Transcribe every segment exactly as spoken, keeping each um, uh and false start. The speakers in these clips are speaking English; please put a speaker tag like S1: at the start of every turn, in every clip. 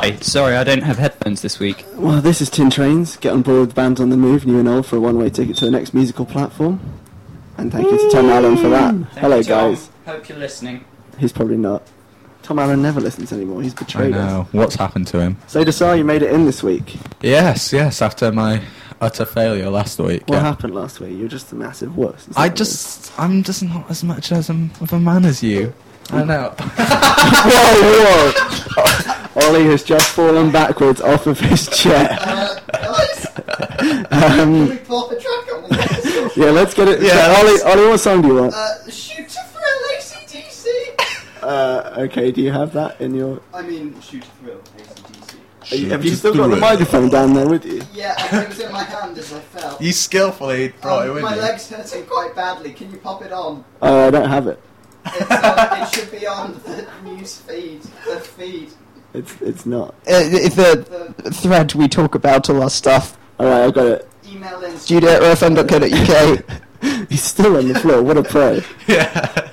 S1: Hi, sorry, I don't have headphones this week.
S2: Well, this is Tin Trains. Get on board with Bands on the Move, new and old, for a one-way ticket to the next musical platform. And thank you to Tom Allen for that.
S1: Thank
S2: Hello,
S1: you, Tom.
S2: guys.
S1: Hope you're listening.
S2: He's probably not. Tom Allen never listens anymore. He's
S3: I
S2: betrayed us.
S3: know. What's happened to him?
S2: So, Desar, you made it in this week.
S3: Yes, yes, after my utter failure last week.
S2: What
S3: yeah.
S2: happened last week? You're just a massive wuss. Is that
S3: I
S2: what it is?
S3: just, I'm just not as much as a, of a man as you. I know.
S2: Whoa, whoa! Ollie has just fallen backwards off of his chair.
S4: Uh, guys,
S2: Um,
S4: can we pop a track on this?
S2: yeah, let's get it.
S3: Yeah,
S2: so, Ollie,
S3: let's-
S2: Ollie, what song do you want?
S4: Uh, Shoot to Thrill, A C D C!
S2: Uh, okay, do you have that in your...
S4: I mean, Shoot to Thrill, A C D C.
S2: Are you, have you
S3: Just
S2: still
S3: do
S2: got the
S3: it.
S2: microphone down there with you?
S4: Yeah, I- it was in my hand as I fell.
S3: You skillfully brought
S4: Um,
S3: it with
S4: my
S3: you.
S4: leg's hurting quite badly. Can you pop it on?
S2: Oh, I don't have it.
S4: It's on it should be on the news feed. The feed.
S2: It's it's not.
S5: Uh, the
S4: The
S5: thread we talk about all our stuff.
S2: Alright, I've got it.
S4: email in.
S5: studio at r f m dot co dot u k.
S2: He's still on the floor. What a pro.
S3: Yeah.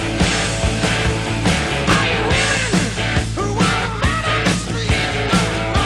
S6: Who wanna man on the street?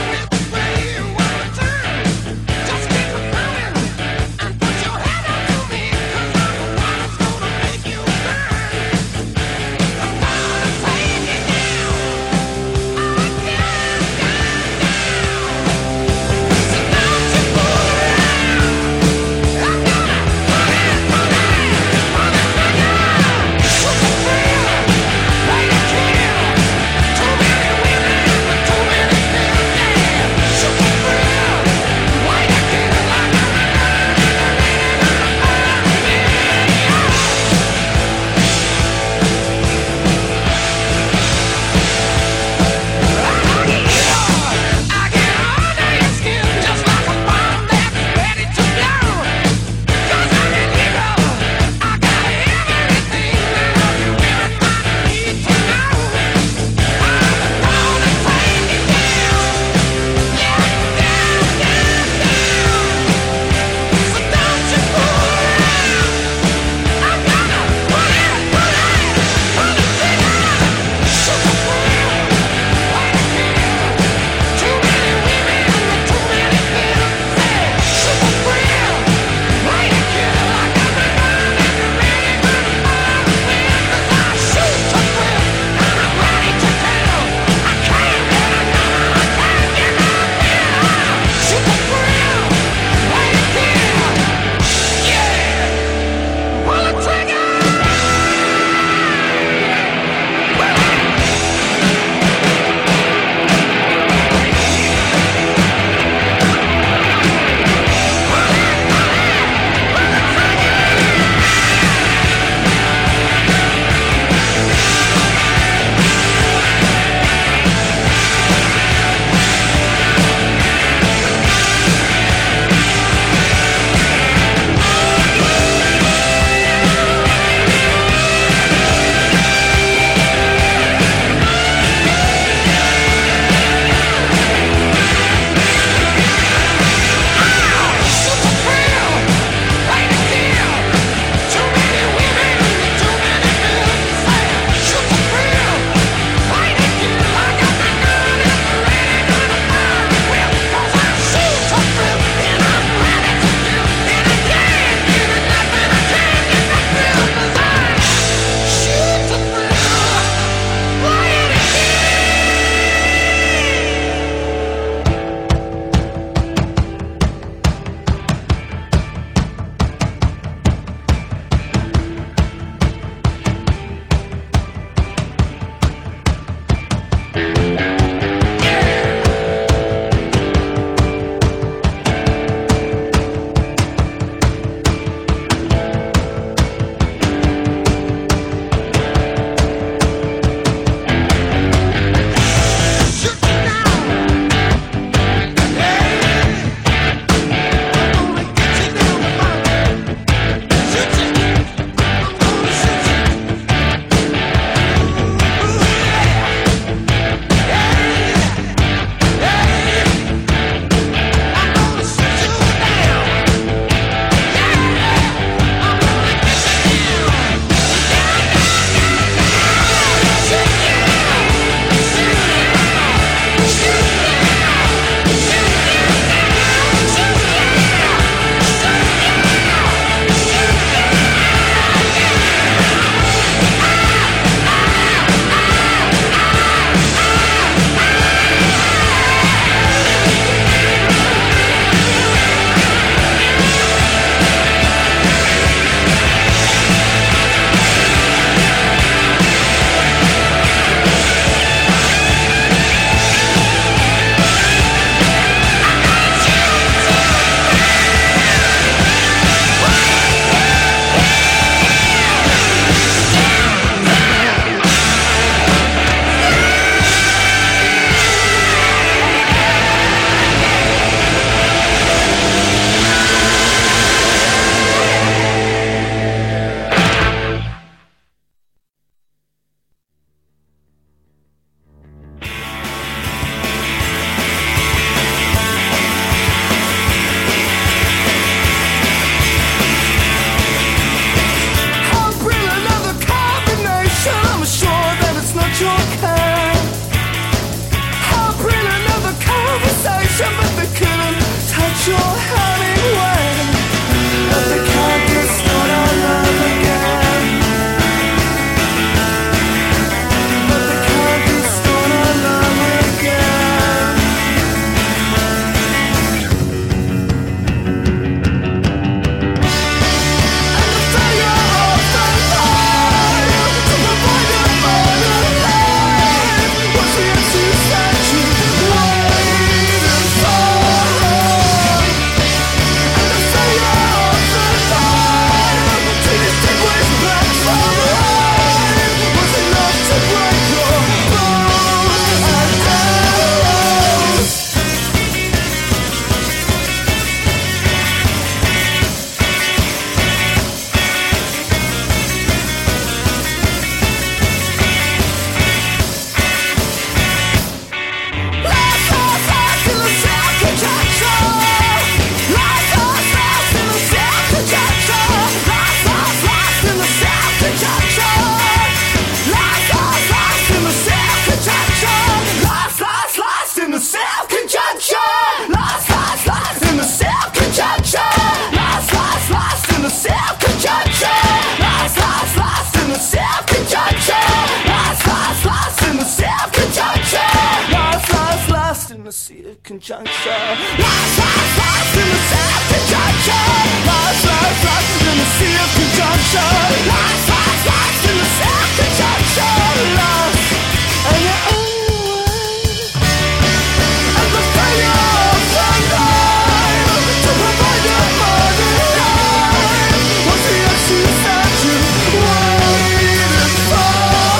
S6: the sea of conjunction. Lost, lost, lost in the sea of conjunction. Lost, lost, lost in the sea of conjunction. Lost, lost, lost in the sea of conjunction. Lost, and the only way, and the failure of the life to provide the money life was the excuse that you waited for.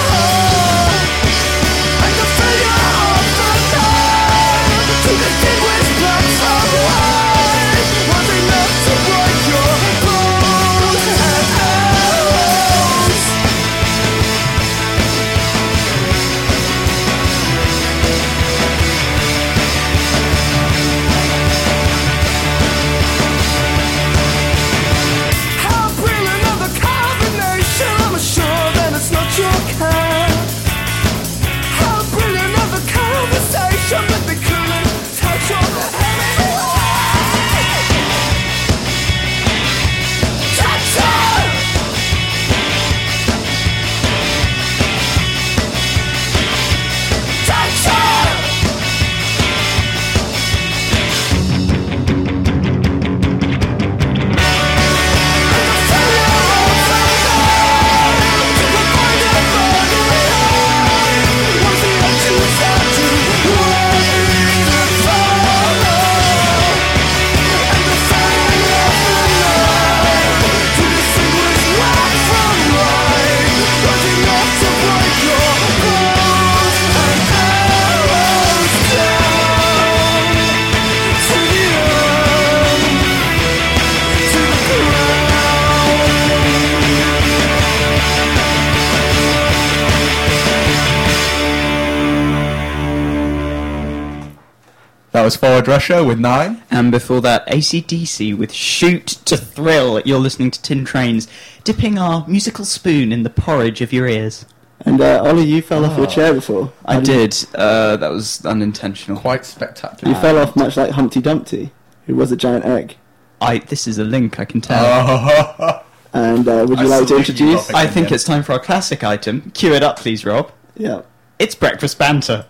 S6: And the failure of the life to distinguish black from white was enough to break your bones and arrows. How brilliant of a combination, I'm sure that it's not your kind. How brilliant of a conversation, but they couldn't touch your head. Touch her! Touch her! And the failure of the life to provide the money life was the excuse that you waited for. And the failure of the life to distinguish black from white was enough to break your bones and arrows down to the earth, to the ground.
S3: That was Forward Russia with nine.
S1: And before that, A C D C with Shoot to Thrill. You're listening to Tin Trains, dipping our musical spoon in the porridge of your ears.
S2: And uh, Ollie, you fell off your chair before.
S1: I
S2: How
S1: did. Uh, that was unintentional.
S3: Quite spectacular.
S2: You fell off much like Humpty Dumpty, who was a giant egg.
S1: I. This is a link, I can tell.
S3: Oh.
S2: And uh, would you
S3: I
S2: like to
S3: salute you,
S2: introduce?
S3: Robin.
S1: I think it's time for our classic item. Cue it up, please, Rob.
S2: Yeah.
S1: It's breakfast banter.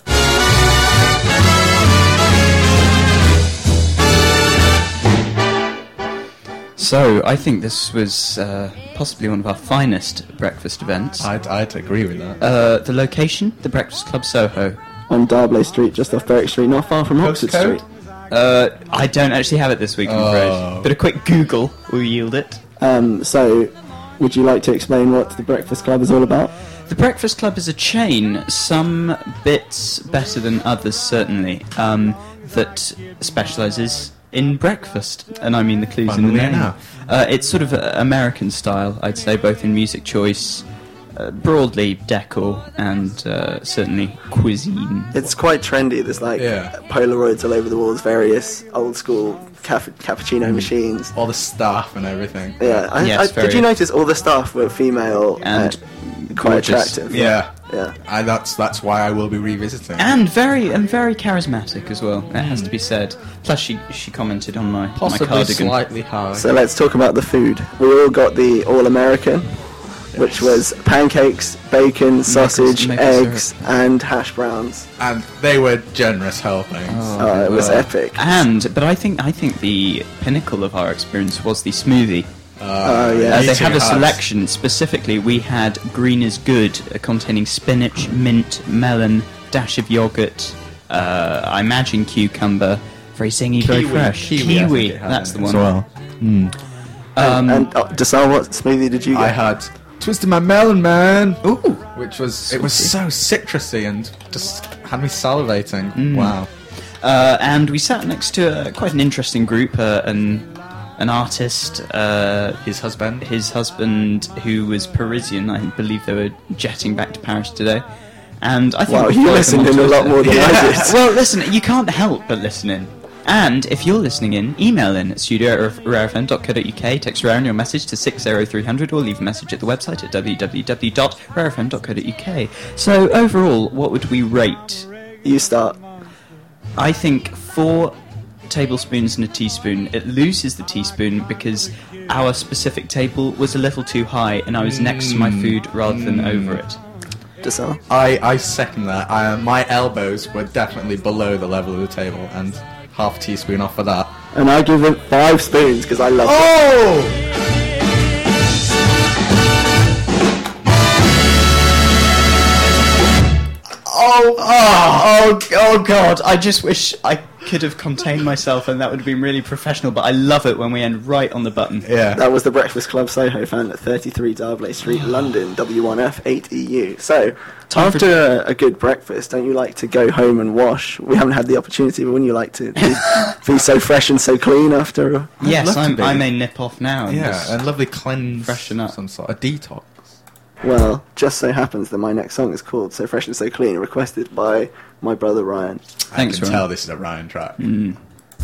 S1: So, I think this was uh, possibly one of our finest breakfast events.
S3: I'd, I'd agree with that.
S1: Uh, the location, the Breakfast Club Soho.
S2: On Darblay Street, just off Berwick Street, not far from Oxford
S3: Postcode?
S2: Street.
S1: Uh, I don't actually have it this week, I'm
S3: Oh.
S1: afraid. But a quick Google will yield it.
S2: Um, so, would you like to explain what the Breakfast Club is all about?
S1: The Breakfast Club is a chain, some bits better than others, certainly, um, that specialises in breakfast. And I mean the clues in the
S3: Funnily
S1: name.
S3: enough.
S1: Uh, it's sort of uh, American style, I'd say, both in music choice, uh, broadly decor, and uh, certainly cuisine.
S2: It's quite trendy. There's like
S3: Yeah.
S2: Polaroids all over the walls, various old school caf- cappuccino
S3: Mm.
S2: machines.
S3: All the staff and everything.
S2: Yeah, I,
S1: Yes,
S2: I,
S1: very-
S2: did you notice all the staff were female
S1: And
S2: uh, quite
S1: gorgeous.
S2: attractive?
S3: Yeah.
S2: Yeah.
S3: I, that's that's why I will be revisiting.
S1: And very and very charismatic as well. It has to be said. Plus, she she commented on my
S3: Possibly
S1: my cardigan.
S3: slightly high.
S2: So let's talk about the food. We all got the All American, which was pancakes, bacon, sausage,
S1: maple
S2: eggs, and hash browns.
S3: and they were generous helpings.
S2: Oh, it was
S1: Uh,
S2: epic.
S1: And but I think I think the pinnacle of our experience was the smoothie.
S3: Uh,
S2: Oh, yeah.
S1: Uh,
S3: me
S1: they
S3: too,
S1: have a
S3: Hubs.
S1: selection. Specifically, we had Green is Good, uh, containing spinach, mint, melon, dash of yogurt. Uh, I imagine cucumber. Very zingy, very
S3: Kiwi.
S1: fresh.
S3: Kiwi, I think it had
S1: that's
S3: in
S1: the
S3: it
S1: one.
S3: as well.
S1: Um,
S2: and uh, Desal, what smoothie did you get?
S3: I had Twisted My Melon Man,
S1: ooh,
S3: which was it was so citrusy and just had me salivating.
S1: Mm.
S3: Wow.
S1: Uh, and we sat next to uh, quite an interesting group, uh, an an artist, uh,
S3: His husband.
S1: his husband, who was Parisian. I believe they were jetting back to Paris today. And I think
S2: Wow,
S1: we
S2: you
S1: followed
S2: listened
S1: them on
S2: in a lot
S1: Twitter.
S2: more than I did.
S1: Well, listen, you can't help but listen in. And if you're listening in, email in at studio at rare f m dot co dot u k, text Rare in your message to six zero three hundred, or leave a message at the website at w w w dot rare f m dot co dot u k. So, overall, what would we rate?
S2: You start.
S1: I think four tablespoons and a teaspoon. It loses the teaspoon because our specific table was a little too high and I was next to my food rather than over it.
S2: Desal?
S3: I, I second that. I, my elbows were definitely below the level of the table, and half a teaspoon off of that.
S2: And I give it five spoons because I love it.
S3: Oh!
S1: Oh, oh, oh, oh, God. I just wish I could have contained myself and that would have been really professional, but I love it when we end right on the button.
S3: Yeah.
S2: That was the Breakfast Club Soho found at thirty-three Darblay Street, London, W one F eight E U. So,
S1: Time for-
S2: after a, a good breakfast, don't you like to go home and wash? We haven't had the opportunity, but wouldn't you like to be, be so fresh and so clean after a...
S1: Yes,
S3: love to
S1: I'm,
S3: be.
S1: I may nip off now. And
S3: Yeah,
S1: just-
S3: and lovely cleanse.
S1: freshen up.
S3: Some sort of detox.
S2: Well, just so happens that my next song is called So Fresh and So Clean, requested by my brother Ryan.
S1: Thanks,
S3: I can
S1: Ryan.
S3: tell this is a Ryan track.
S1: Mm.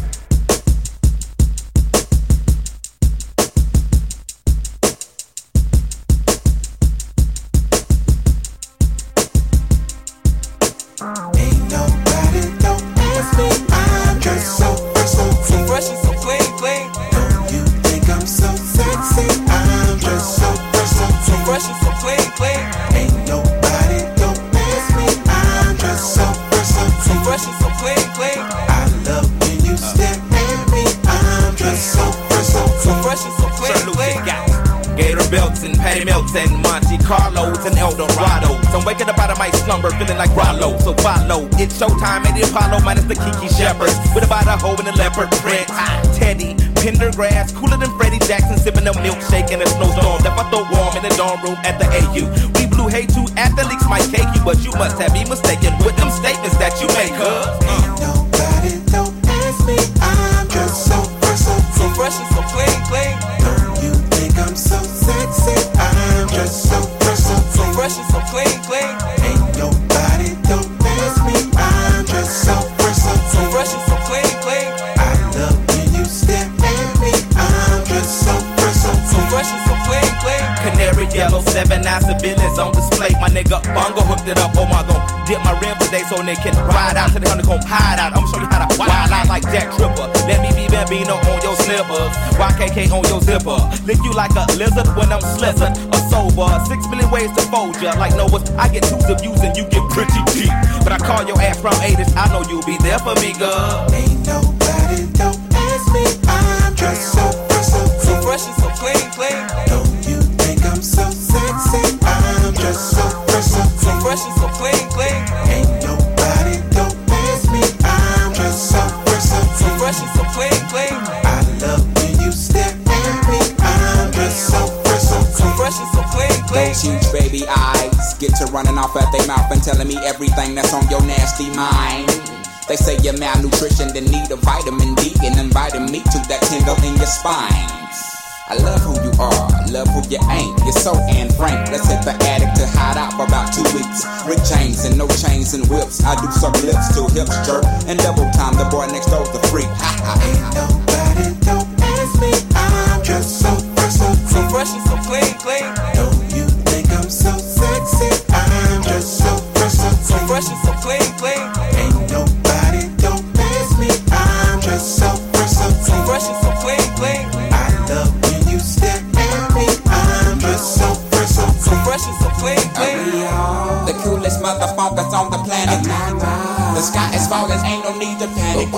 S6: Ain't nobody don't ask me. I'm just so fresh, so so fresh and so clean, clean. Don't you think I'm so sexy? I'm just so fresh, so so fresh and so clean, clean. Ain't nobody don't ask me. I'm just so fresh, so so fresh and so clean, clean. I love when you stare at me. I'm just so fresh, so so fresh and so clean, clean.
S7: Gator belts and patty melts and Monte Carlos and Eldorados. I'm waking up out of my slumber feeling like Rollo. So follow, it's showtime at the Apollo minus the Kiki Shepherds. With about a hoe in the leopard print. Teddy, Pendergrass, cooler than Freddie Jackson, sipping a milkshake in a snowstorm. Left my throat warm in the dorm room at the A U. We blew hay to athletes might cake you, but you must have me mistaken with them statements that you make, huh?
S6: Ain't nobody don't ask me. I'm just so fresh, so so fresh and so clean, clean. Don't you think I'm so sexy? I'm just so fresh, so so fresh and so clean, clean. Ain't nobody don't ask me. I'm just so fresh, so so fresh and so clean, clean. I love when you stare at me. I'm just so fresh, so so fresh and so clean, clean.
S7: Canary yellow, seven nine civilians on display. My nigga Bongo hooked it up. Oh my god, dip my rim today so they can ride out to the honeycomb hide out. I'ma show you how to wild out like Jack Tripper. Let me be Bambino on your slippers, Y K K on your zipper. Lick you like a lizard when I'm slizzard or sober. Six million ways to fold ya. Like Noah's, I get twos of views and you get pretty deep. But I call your ass from eighties. I know you'll be there for me, girl.
S6: Ain't nobody don't ask me. I'm just so fresh, so so fresh and so clean, clean. Don't you think I'm so sexy? I'm just so fresh, so so fresh and so clean, clean. Ain't nobody don't ask me. I'm just so fresh, so so fresh and so clean, clean. I love when you stare at me. I'm just so fresh, so so fresh and so clean, clean.
S8: Those huge baby eyes get to running off at their mouth and telling me everything that's on your nasty mind. They say you're malnutrition and need a vitamin D and inviting me to that tingle in your spine. I love who you are, love who you ain't. You're so Anne Frank. Let's hit the attic to hide out for about two weeks. Rick James and no chains and whips. I do suck lips till hips jerk and double time. The boy next door's the freak. Ha ha.
S6: Ain't nobody don't ask me. I'm just so fresh, so so fresh and so clean, clean. Don't you think I'm so sexy? I'm just so fresh, so so fresh and so clean, clean. Ain't nobody don't ask me. I'm just so fresh, so so fresh and so clean, clean. I love when you stare at me. I'm just so fresh, so so fresh and so clean, clean.
S8: The coolest motherfuckers on the planet. The sky is falling, ain't no need to panic.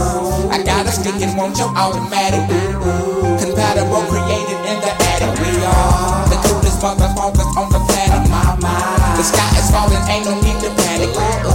S8: I got a stick and want your automatic. Compatible, created in the attic. We are the coolest motherfuckers on the planet. The sky is falling, ain't no need to panic.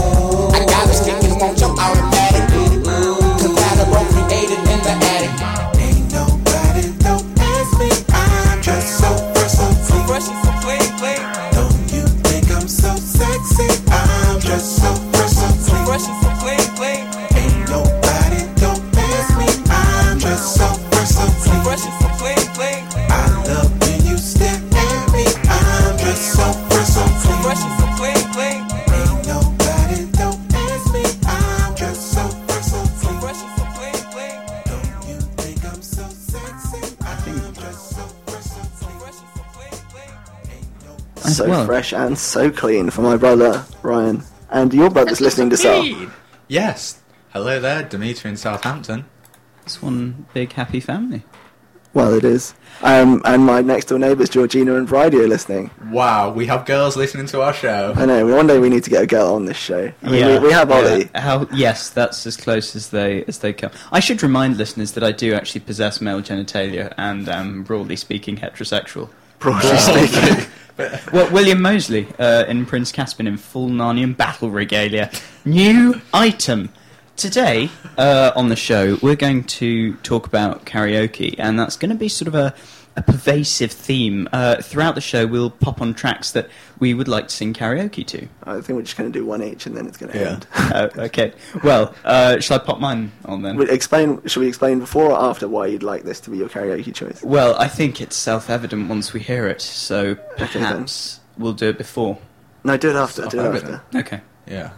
S8: I got a stick and want your automatic. Compatible, created in the attic.
S6: Ain't nobody don't ask me. I'm just so fresh, so so fresh and so clean, clean. Don't you think I'm so sexy? I'm just so fresh, so so fresh and so clean, clean. Ain't nobody don't ask me. I'm just so fresh, so so fresh and so clean, clean. I love when you stare at me. I'm just so fresh, so so fresh and so clean, clean. Ain't nobody don't ask me. I'm just so fresh, so so fresh and so clean, clean. Don't you think I'm so sexy? I'm just so fresh, so so fresh and so clean, clean. Ain't nobody.
S2: So
S1: well.
S2: fresh and so clean for my brother Ryan. And your brother's listening to Sal.
S3: Yes. Hello there, Dimitri in Southampton.
S1: It's one big happy family.
S2: Well, it is. Um, and my next door neighbours, Georgina and Bridie, are listening.
S3: Wow, we have girls listening to our show.
S2: I know. One day we need to get a girl on this show. I mean, we, we have Ollie.
S1: Yeah. How? Yes, that's as close as they as they come. I should remind listeners that I do actually possess male genitalia and am, broadly speaking, heterosexual.
S2: Broadly speaking.
S1: Well, William Moseley uh, in Prince Caspian in full Narnian battle regalia. New item. Today, uh, on the show, we're going to talk about karaoke, and that's going to be sort of a, a pervasive theme. Uh, throughout the show, we'll pop on tracks that we would like to sing karaoke to.
S2: I think we're just going to do one each, and then it's going to
S3: Yeah.
S2: end.
S1: uh, okay. Well, uh, shall I pop mine on then?
S2: We'll explain. Should we explain before or after why you'd like this to be your karaoke choice?
S1: Well, I think it's self-evident once we hear it, so perhaps we'll do it before.
S2: No, do it after. Do it
S3: Self-evident.
S2: after.
S1: Okay.
S3: Yeah.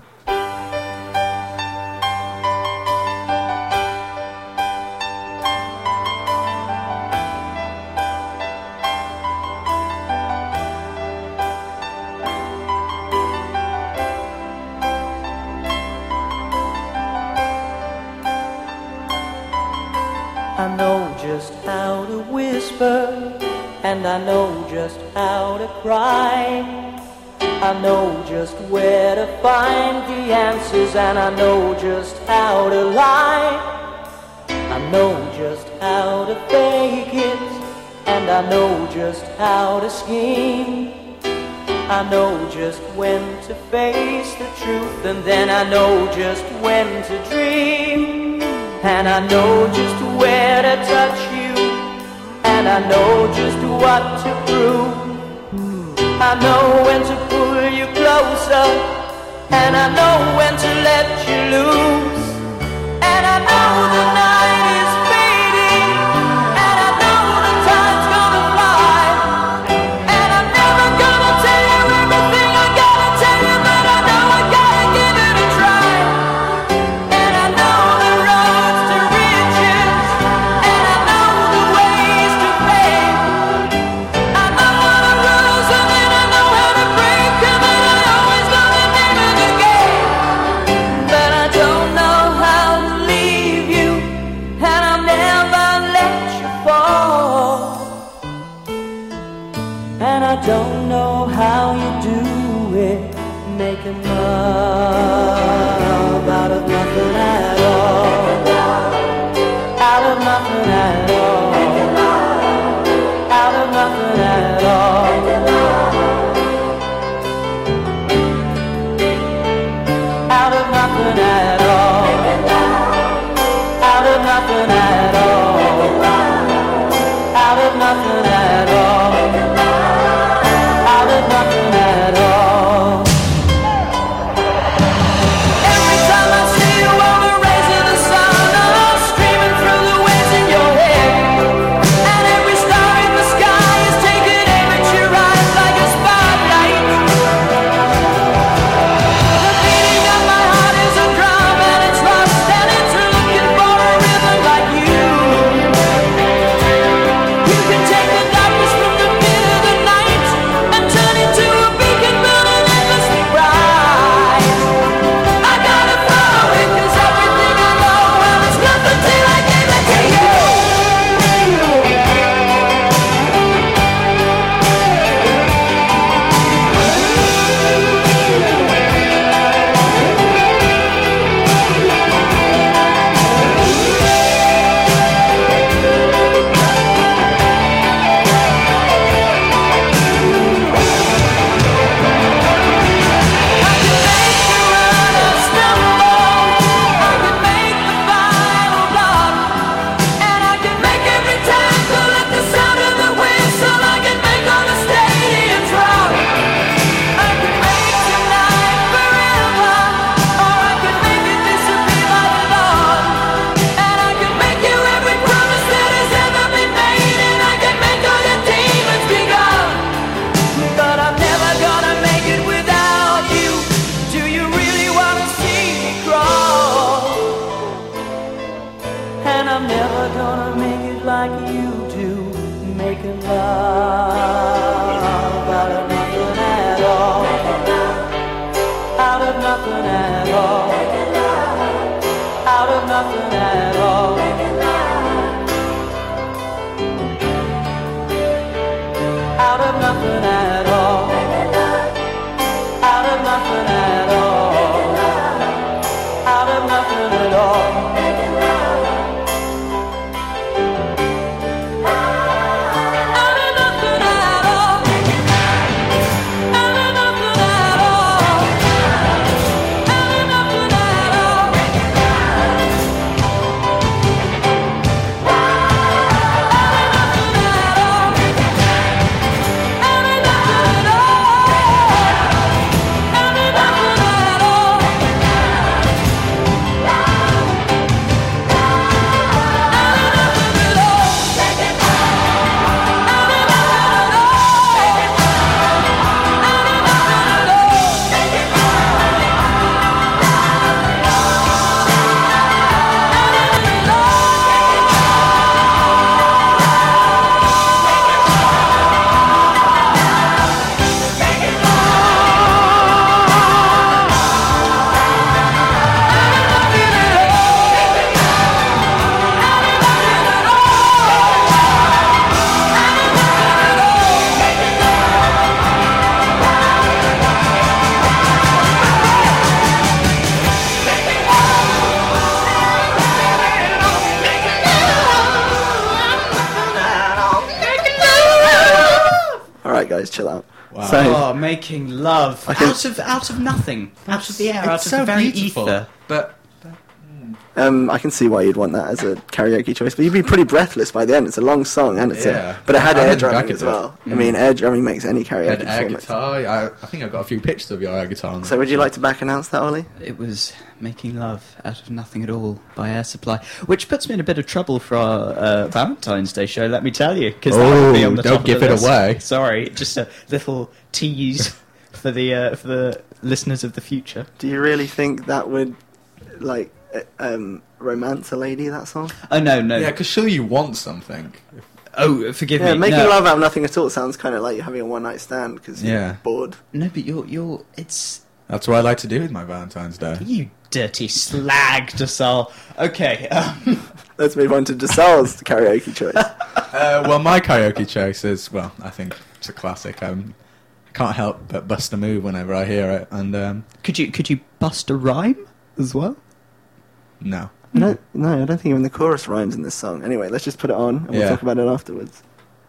S6: I know just how to whisper, and I know just how to cry. I know just where to find the answers, and I know just how to lie. I know just how to fake it, and I know just how to scheme. I know just when to face the truth, and then I know just when to dream. And I know just where to touch you, and I know just what to prove. I know when to pull you closer, and I know when to let you loose. And I know the night is fading, and I know the time's gonna fly. And I'm never gonna tell you everything I gotta tell you, but I know I gotta give it a try. And I know the roads to riches, and I know the ways to fame. I know all the rules, and then I know how to break them, and I always know the name of the game. But I don't know how to leave you, and I'll never let you fall. And I don't know how you do it, making love out of nothing at all. Out of nothing at all. Out of nothing at all. Out of nothing at all. Out of nothing at all. Out of nothing at all. Out of nothing at all. Every time I see you on the rays of the sun, I'm screaming through the winds in your head. And every star in the sky is taking aim at your eyes like a spotlight. The beating of my heart is a drum, and it's lost, and it's looking for a rhythm like you. You can take the darkness from the pit of the night and turn it to a beacon burning endlessly bright. I gotta follow it, 'cause everything I know, well, it's nothing till I give it to you. I can make you run or stumble, I can make the final block, and I can make every tackle at the sound of the whistle. I can make all the stadiums rock. I can make tonight forever, or I can make it disappear like a dawn. And I can make you every promise that has ever been made, and I can make all your demons be gone. But I'm never gonna make it without you. Do you really wanna see me crawl? And I'm never gonna make it like you do, making love out of nothing at all. Out of nothing at all. Out of nothing at all. nothing at all.
S2: Guys, chill out.
S3: Wow.
S2: So,
S1: Oh, making love
S2: I can-
S1: out of out of nothing, out of the air, out
S3: It's
S1: of
S3: so
S1: the very
S3: beautiful,
S1: ether.
S3: but
S2: um, I can see why you'd want that as a karaoke choice, but you'd be pretty breathless by the end. It's a long song, and it's
S3: Yeah.
S2: a, but it had
S3: I
S2: air
S3: didn't
S2: drumming
S3: back it
S2: as
S3: up.
S2: well. I mean, air drumming makes any karaoke
S3: had air
S2: performance.
S3: guitar. I, I think I've got a few pictures of your air guitar. On
S2: So, would you like to back announce that, Ollie?
S1: It was Making Love Out of Nothing at All by Air Supply, which puts me in a bit of trouble for our uh, Valentine's Day show, let me tell you, because that would be
S3: Oh,
S1: on the
S3: don't
S1: top
S3: give
S1: of the
S3: it
S1: list.
S3: away.
S1: Sorry, just a little tease for the uh, for the listeners of the future.
S2: Do you really think that would, like, uh, um, romance a lady, that song?
S1: Oh, no, no.
S3: Yeah, because surely you want something.
S1: Oh, forgive
S2: Yeah,
S1: me.
S2: making
S1: no.
S2: love out of nothing at all sounds kind of like you're having a one night stand because you're
S3: Yeah.
S2: bored.
S1: No, but you're, you're, it's...
S3: That's what I like to do with my Valentine's Day.
S1: You dirty slag, Dasal. Okay, um,
S2: Let's move on to DeSalle's karaoke choice.
S3: Uh, well, my karaoke choice is, well, I think it's a classic. Um, I can't help but bust a move whenever I hear it, and um,
S1: could you could you bust a rhyme as well?
S3: no.
S2: I don't, no, I don't think even the chorus rhymes in this song. Anyway, let's just put it on and we'll
S3: Yeah.
S2: talk about it afterwards.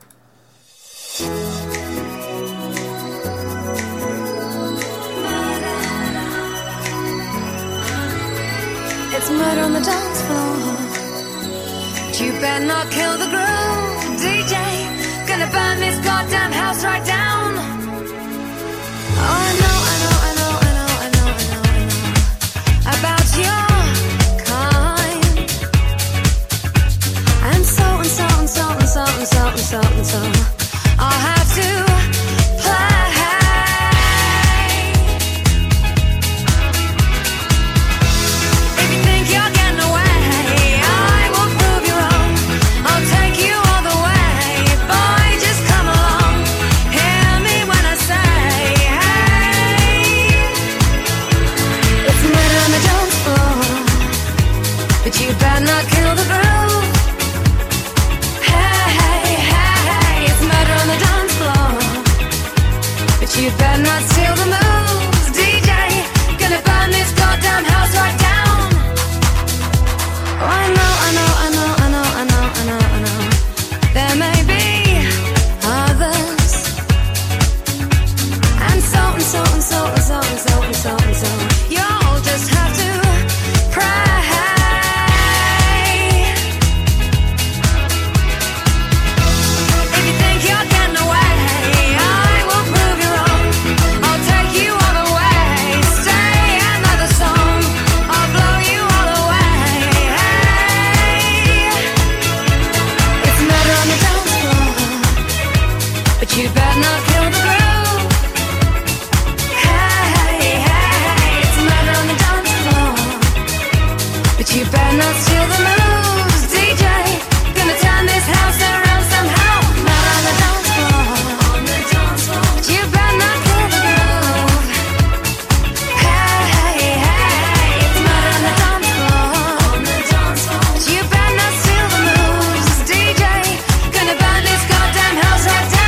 S9: It's murder on the dance floor. But you better not kill the groove, D J. Gonna burn this goddamn house right down. Oh, I know, I know, I know, I know, I know, I know, I know about your kind. And so and so and so and so and so and so and so I'll have to play. You better not kill the groove. Hey, hey, hey, it's murder on the dance floor. But you better not steal the moves, D J. Gonna burn this goddamn house right down. Oh, I know, I know, I know, I know, I know, I know, I know. There may be others. And so and so and so and so and so and so and so. You'll just have to pray. You better not kill the groove. Hey, hey, hey, it's murder on the dance floor. But you better not steal the moves, D J. Gonna turn this house around somehow. Murder on the dance floor. On the dance floor. But you better not kill the groove. Hey, hey, hey, it's murder on the dance floor. On the dance floor. But you better not steal the moves, D J. Gonna burn this goddamn house right down.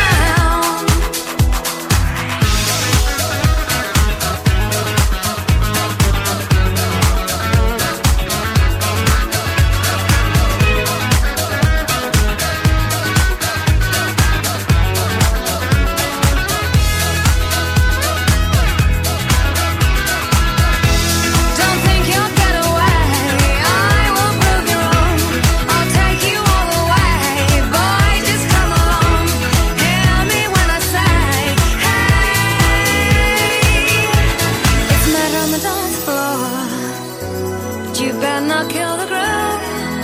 S9: better not kill the groove.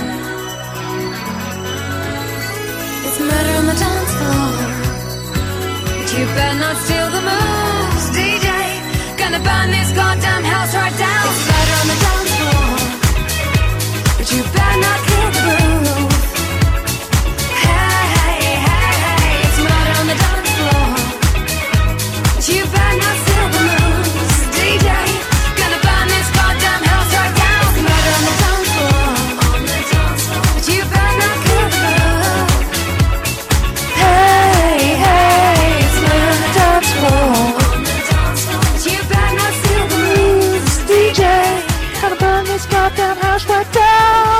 S9: It's murder on the dance floor, but you better not steal the moves, D J. Gonna burn this goddamn house right down. It's murder on the dance floor, but you better not kill the groove. Hey, hey, hey, hey, it's murder on the dance floor, but you better not steal the moves, D J. Gonna burn this goddamn house right down. It's murder on the dance floor, but you better not kill the groove. Hey, hey, it's murder on the dance floor, but you better not steal the moves, D J. Gonna burn this goddamn house right down.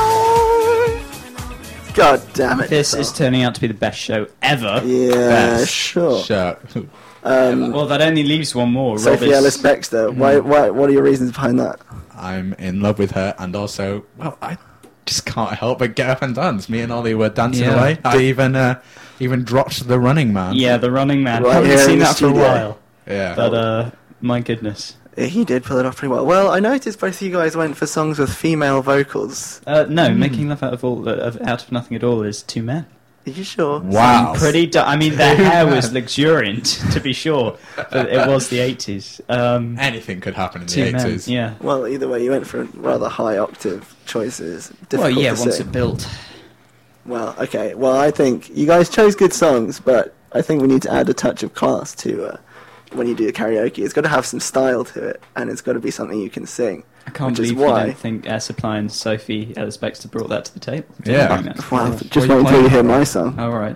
S2: God damn it.
S1: This is turning out to be the best show ever.
S2: Yeah,
S1: Best.
S2: sure.
S3: Shut.
S2: Um,
S1: Well, that only leaves one more.
S2: Sophie
S1: Rob is-
S2: Ellis Bextor. Why, why, what are your reasons behind that?
S3: I'm in love with her, and also, well, I just can't help but get up and dance. Me and Ollie were dancing
S1: Yeah.
S3: away. I even uh, even dropped the Running Man.
S1: Yeah, The Running Man.
S2: Right
S1: Haven't
S2: here in
S1: seen
S2: the
S1: that for a
S2: studio.
S1: while.
S3: yeah.
S1: But, uh, my goodness.
S2: Yeah, he did pull it off pretty well. Well, I noticed both of you guys went for songs with female vocals.
S1: Uh, no, Making Love Out of all, uh, of, out of Nothing at All is two men.
S2: Are you sure?
S3: Wow.
S1: Pretty. Du- I mean, their hair was luxuriant, to be sure, but it was the eighties. Um,
S3: Anything could happen in the
S1: two men,
S3: eighties.
S1: yeah.
S2: Well, either way, you went for rather high octave choices. Difficult
S1: Well, yeah,
S2: to
S1: once
S2: sing.
S1: it built.
S2: Well, okay. Well, I think you guys chose good songs, but I think we need to add a touch of class to uh, when you do the karaoke. It's got to have some style to it, and it's got to be something you can sing.
S1: I can't
S2: Which is
S1: believe you
S2: why-
S1: don't think Air Supply and Sophie Ellis Bextor brought that to the table.
S3: Yeah.
S1: Don't think that's-
S2: Well,
S1: What
S2: just
S1: are
S2: wait until
S1: playing?
S2: you hear my song.
S1: All right.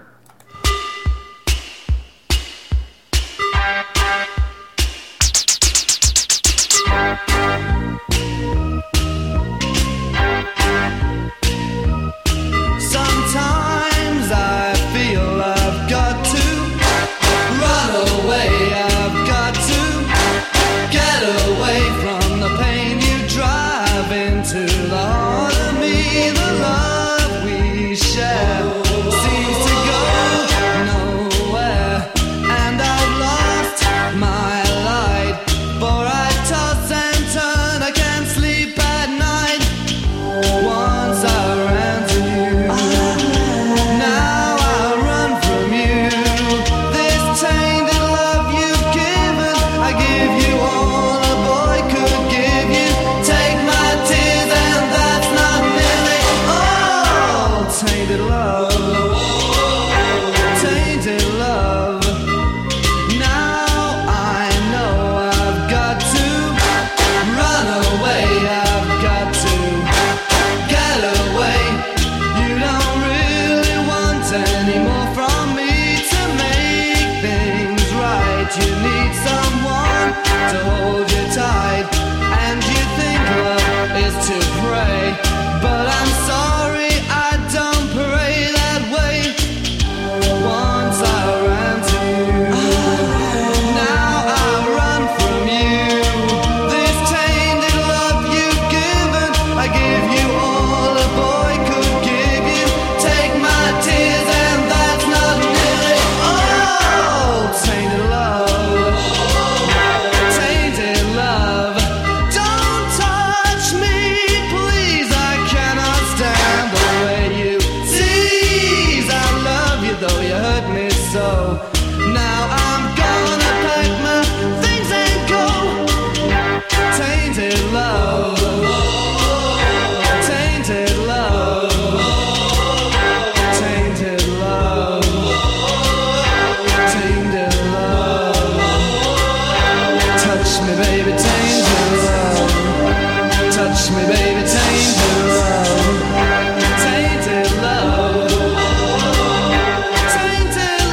S6: Sometimes I feel I've got to run away, I've got to get away from the pain you drive into the heart of me. The love we share seems to go nowhere, and I've lost my light, for I toss and turn, I can't sleep at night. Once I ran to you, now I run from you. This tainted love you've given, I give you all a boy could give you. Take my tears and that's not nearly all. Tainted love, tainted love. Now I know I've got to run away, I've got to get away. You don't really want any more from me to make things right. You need someone to hold you tight, and you think love is to pray, but I'm sorry, I don't pray that way. Once I ran to you, now I run from you. This tainted love you've given, I give you all a boy could give you. Take my tears and that's not nearly all. Tainted love, tainted love. Don't touch me, please, I cannot stand the way you tease. I love you though you hurt me so. Now I'm gonna pack my things and go. Tainted love, tainted love, tainted love, tainted love. Touch me, baby, tainted love. Touch me, baby, tainted love. Tainted love, tainted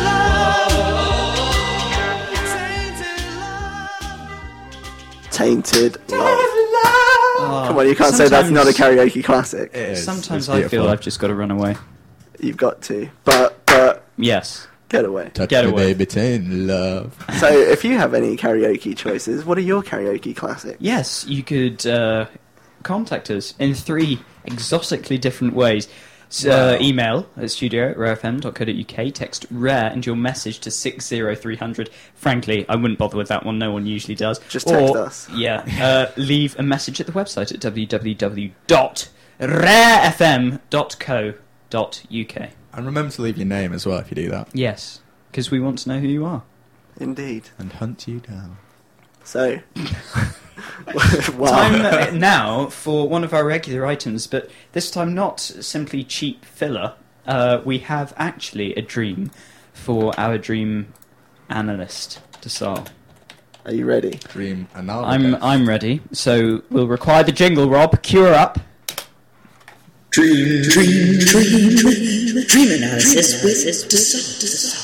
S6: love, tainted love.
S2: Tainted Love.
S1: Oh,
S2: Come on, you can't say that's not a karaoke classic.
S3: It is.
S1: Sometimes
S3: It's
S1: I feel
S3: beautiful.
S1: I've just got to run away.
S2: You've got to. But, but,
S1: Yes.
S2: get away.
S3: Touch
S1: Get
S3: me,
S1: away.
S3: baby, tainted love.
S2: So, if you have any karaoke choices, what are your karaoke classics?
S1: Yes, you could uh, contact us in three exotically different ways. So, uh, email at studio at rare f m dot co dot u k, text RARE and your message to six zero three hundred. Frankly, I wouldn't bother with that one, no one usually does.
S2: Just text
S1: or,
S2: us.
S1: Yeah, uh, leave a message at the website at w w w dot rare f m dot co dot u k.
S3: And remember to leave your name as well if you do that.
S1: Yes, because we want to know who you are.
S2: Indeed.
S3: And hunt you down.
S2: So, wow.
S1: Time uh, now for one of our regular items, but this time not simply cheap filler. Uh, we have actually a dream for our dream analyst, Desal.
S2: Are you ready?
S3: Dream analysis.
S1: I'm I'm ready. So we'll require the jingle, Rob. Cue her up.
S10: Dream, dream, dream, dream, dream analysis with Desal.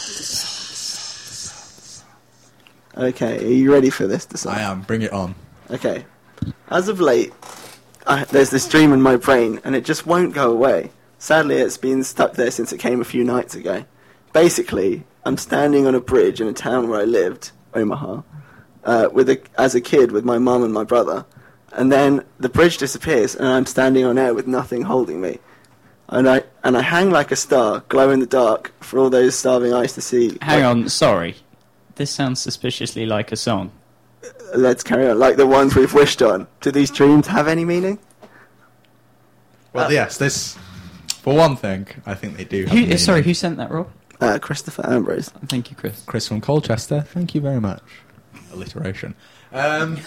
S2: Okay, are you ready for this, Desal?
S3: I am. Bring it on.
S2: Okay. As of late, I, there's this dream in my brain, and it just won't go away. Sadly, it's been stuck there since it came a few nights ago. Basically, I'm standing on a bridge in a town where I lived, Omaha, uh, with a, as a kid with my mum and my brother, and then the bridge disappears, and I'm standing on air with nothing holding me. And I and I hang like a star, glow in the dark, for all those starving eyes to see.
S1: Hang
S2: like,
S1: on, sorry. This sounds suspiciously like a song.
S2: Let's carry on. Like the ones we've wished on. Do these dreams have any meaning?
S3: Well,
S2: Uh,
S3: yes, this... For one thing, I think they do have
S1: Who,
S3: meaning.
S1: sorry, who sent that, Rob?
S2: Uh, Christopher Ambrose.
S1: Thank you, Chris.
S3: Chris from Colchester, thank you very much. Alliteration. Um,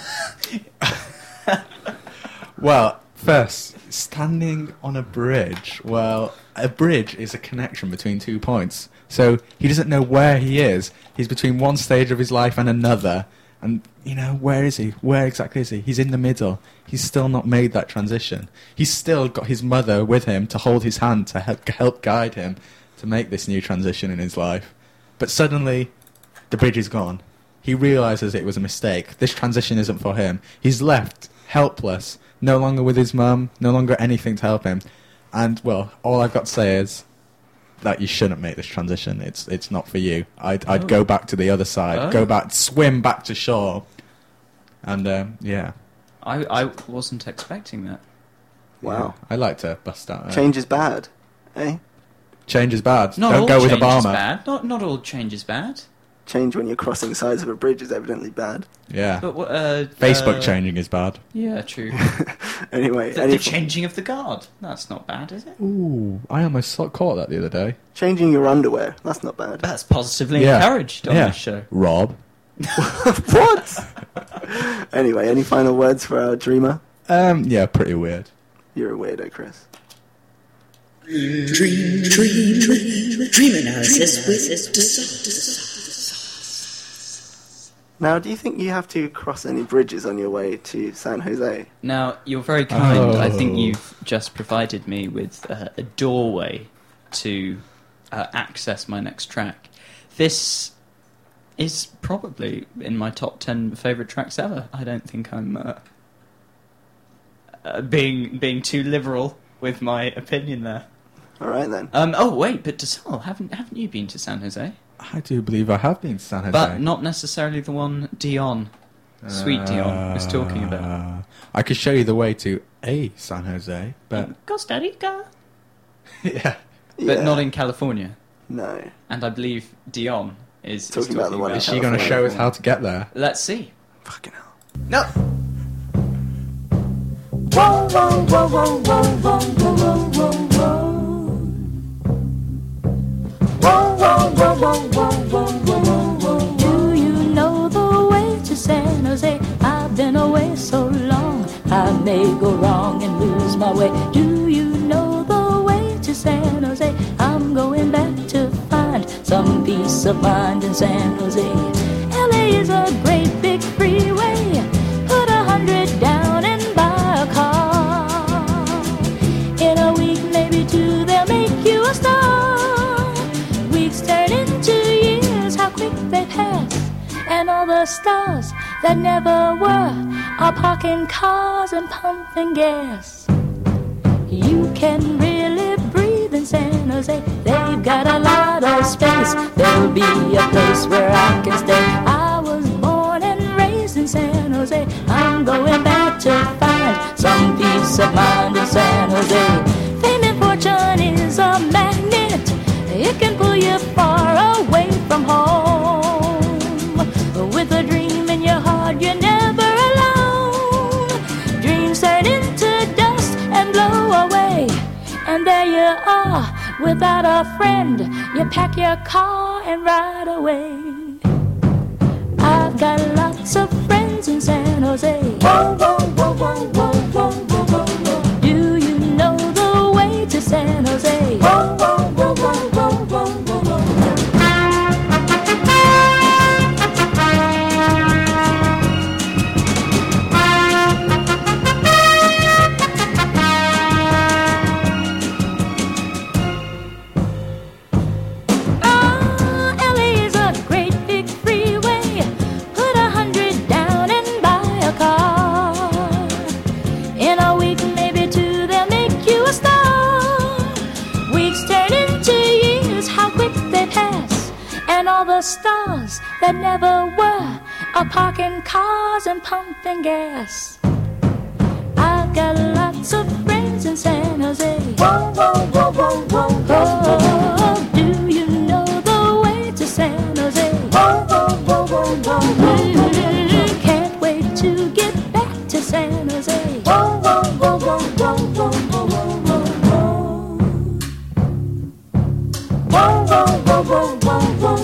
S3: well, first, standing on a bridge. Well, a bridge is a connection between two points. So he doesn't know where he is. He's between one stage of his life and another. And, you know, where is he? Where exactly is he? He's in the middle. He's still not made that transition. He's still got his mother with him to hold his hand, to help, help guide him to make this new transition in his life. But suddenly, the bridge is gone. He realises it was a mistake. This transition isn't for him. He's left helpless, no longer with his mum, no longer anything to help him. And, well, all I've got to say is that you shouldn't make this transition. It's it's not for you. I'd, I'd
S1: Oh.
S3: go back to the other side.
S1: Oh.
S3: Go back, swim back to shore. And, um, yeah.
S1: I, I wasn't expecting that.
S2: Wow.
S3: Yeah, I like to bust out. Uh,
S2: Change is bad, eh?
S3: change is bad.
S1: Not
S3: Don't
S1: all
S3: go with
S1: change is
S3: Obama.
S1: bad. Not, not all change is bad.
S2: Change when you're crossing sides of a bridge is evidently bad.
S3: Yeah.
S1: But what, uh,
S3: Facebook
S1: uh,
S3: changing is bad.
S1: Yeah, true.
S2: Anyway,
S1: the,
S2: any
S1: the changing of the guard. That's not bad, is it?
S3: Ooh, I almost saw- caught that the other day.
S2: changing your underwear, that's not bad.
S1: That's positively
S3: Yeah.
S1: encouraged on
S3: yeah.
S1: this show.
S3: Rob.
S2: What? Anyway, any final words for our dreamer?
S3: Um, yeah, pretty weird.
S2: You're a weirdo, Chris.
S10: Dream, dream, dream, dream, dream analysis with Desal.
S2: Now, do you think you have to cross any bridges on your way to San Jose?
S1: Now, you're very kind. I think
S3: Oh.
S1: you've just provided me with uh, a doorway to uh, access my next track. This is probably in my top ten favourite tracks ever. I don't think I'm uh, uh, being being too liberal with my opinion there.
S2: All right, then.
S1: Um, oh, wait, but Desal, haven't, haven't you been to San Jose?
S3: I do believe I have been to San Jose.
S1: But not necessarily the one Dion, Sweet Dion, was talking about.
S3: Uh, I could show you the way to a San Jose, but
S1: Costa Rica.
S3: yeah,
S1: But
S2: Yeah.
S1: not in California.
S2: No.
S1: And I believe Dion is is
S2: Talking about the one in
S3: is she going to show us how to get there?
S1: Let's see.
S2: Fucking hell.
S1: No.
S9: Whoa, whoa, whoa, whoa, whoa, whoa, whoa, whoa, whoa. Whoa, whoa, whoa, whoa, whoa, whoa, whoa, whoa. Do you know the way to San Jose? I've been away so long, I may go wrong and lose my way. Do you know the way to San Jose? I'm going back to find some peace of mind in San Jose. L A is a great big freeway. Put a hundred down and buy a car. In a week, maybe two, they'll make you a star. Weeks turn into years, how quick they pass. And all the stars that never were are parking cars and pumping gas. You can really breathe in San Jose. They've got a lot of space. There'll be a place where I can stay. I was born and raised in San Jose. I'm going back to find some peace of mind in San Jose. Fame and fortune is
S11: And there you are, without a friend. You pack your car and ride away. I've got lots of friends in San Jose. Whoa, whoa, whoa, whoa, whoa, whoa, whoa, whoa, whoa. Do you know the way to San Jose? Whoa, whoa, whoa, whoa, whoa, whoa, whoa, whoa. All the stars that never were are parking cars and pumping gas. I've got lots of friends in San Jose. Whoa, whoa, whoa, whoa, whoa, whoa. Oh, do you know the way to San Jose? Whoa, whoa, whoa, whoa, whoa, whoa. Mm, can't wait to get back to San Jose. Whoa, whoa, whoa, whoa, whoa, whoa, whoa, whoa, whoa. Whoa, whoa, whoa, whoa, whoa, whoa.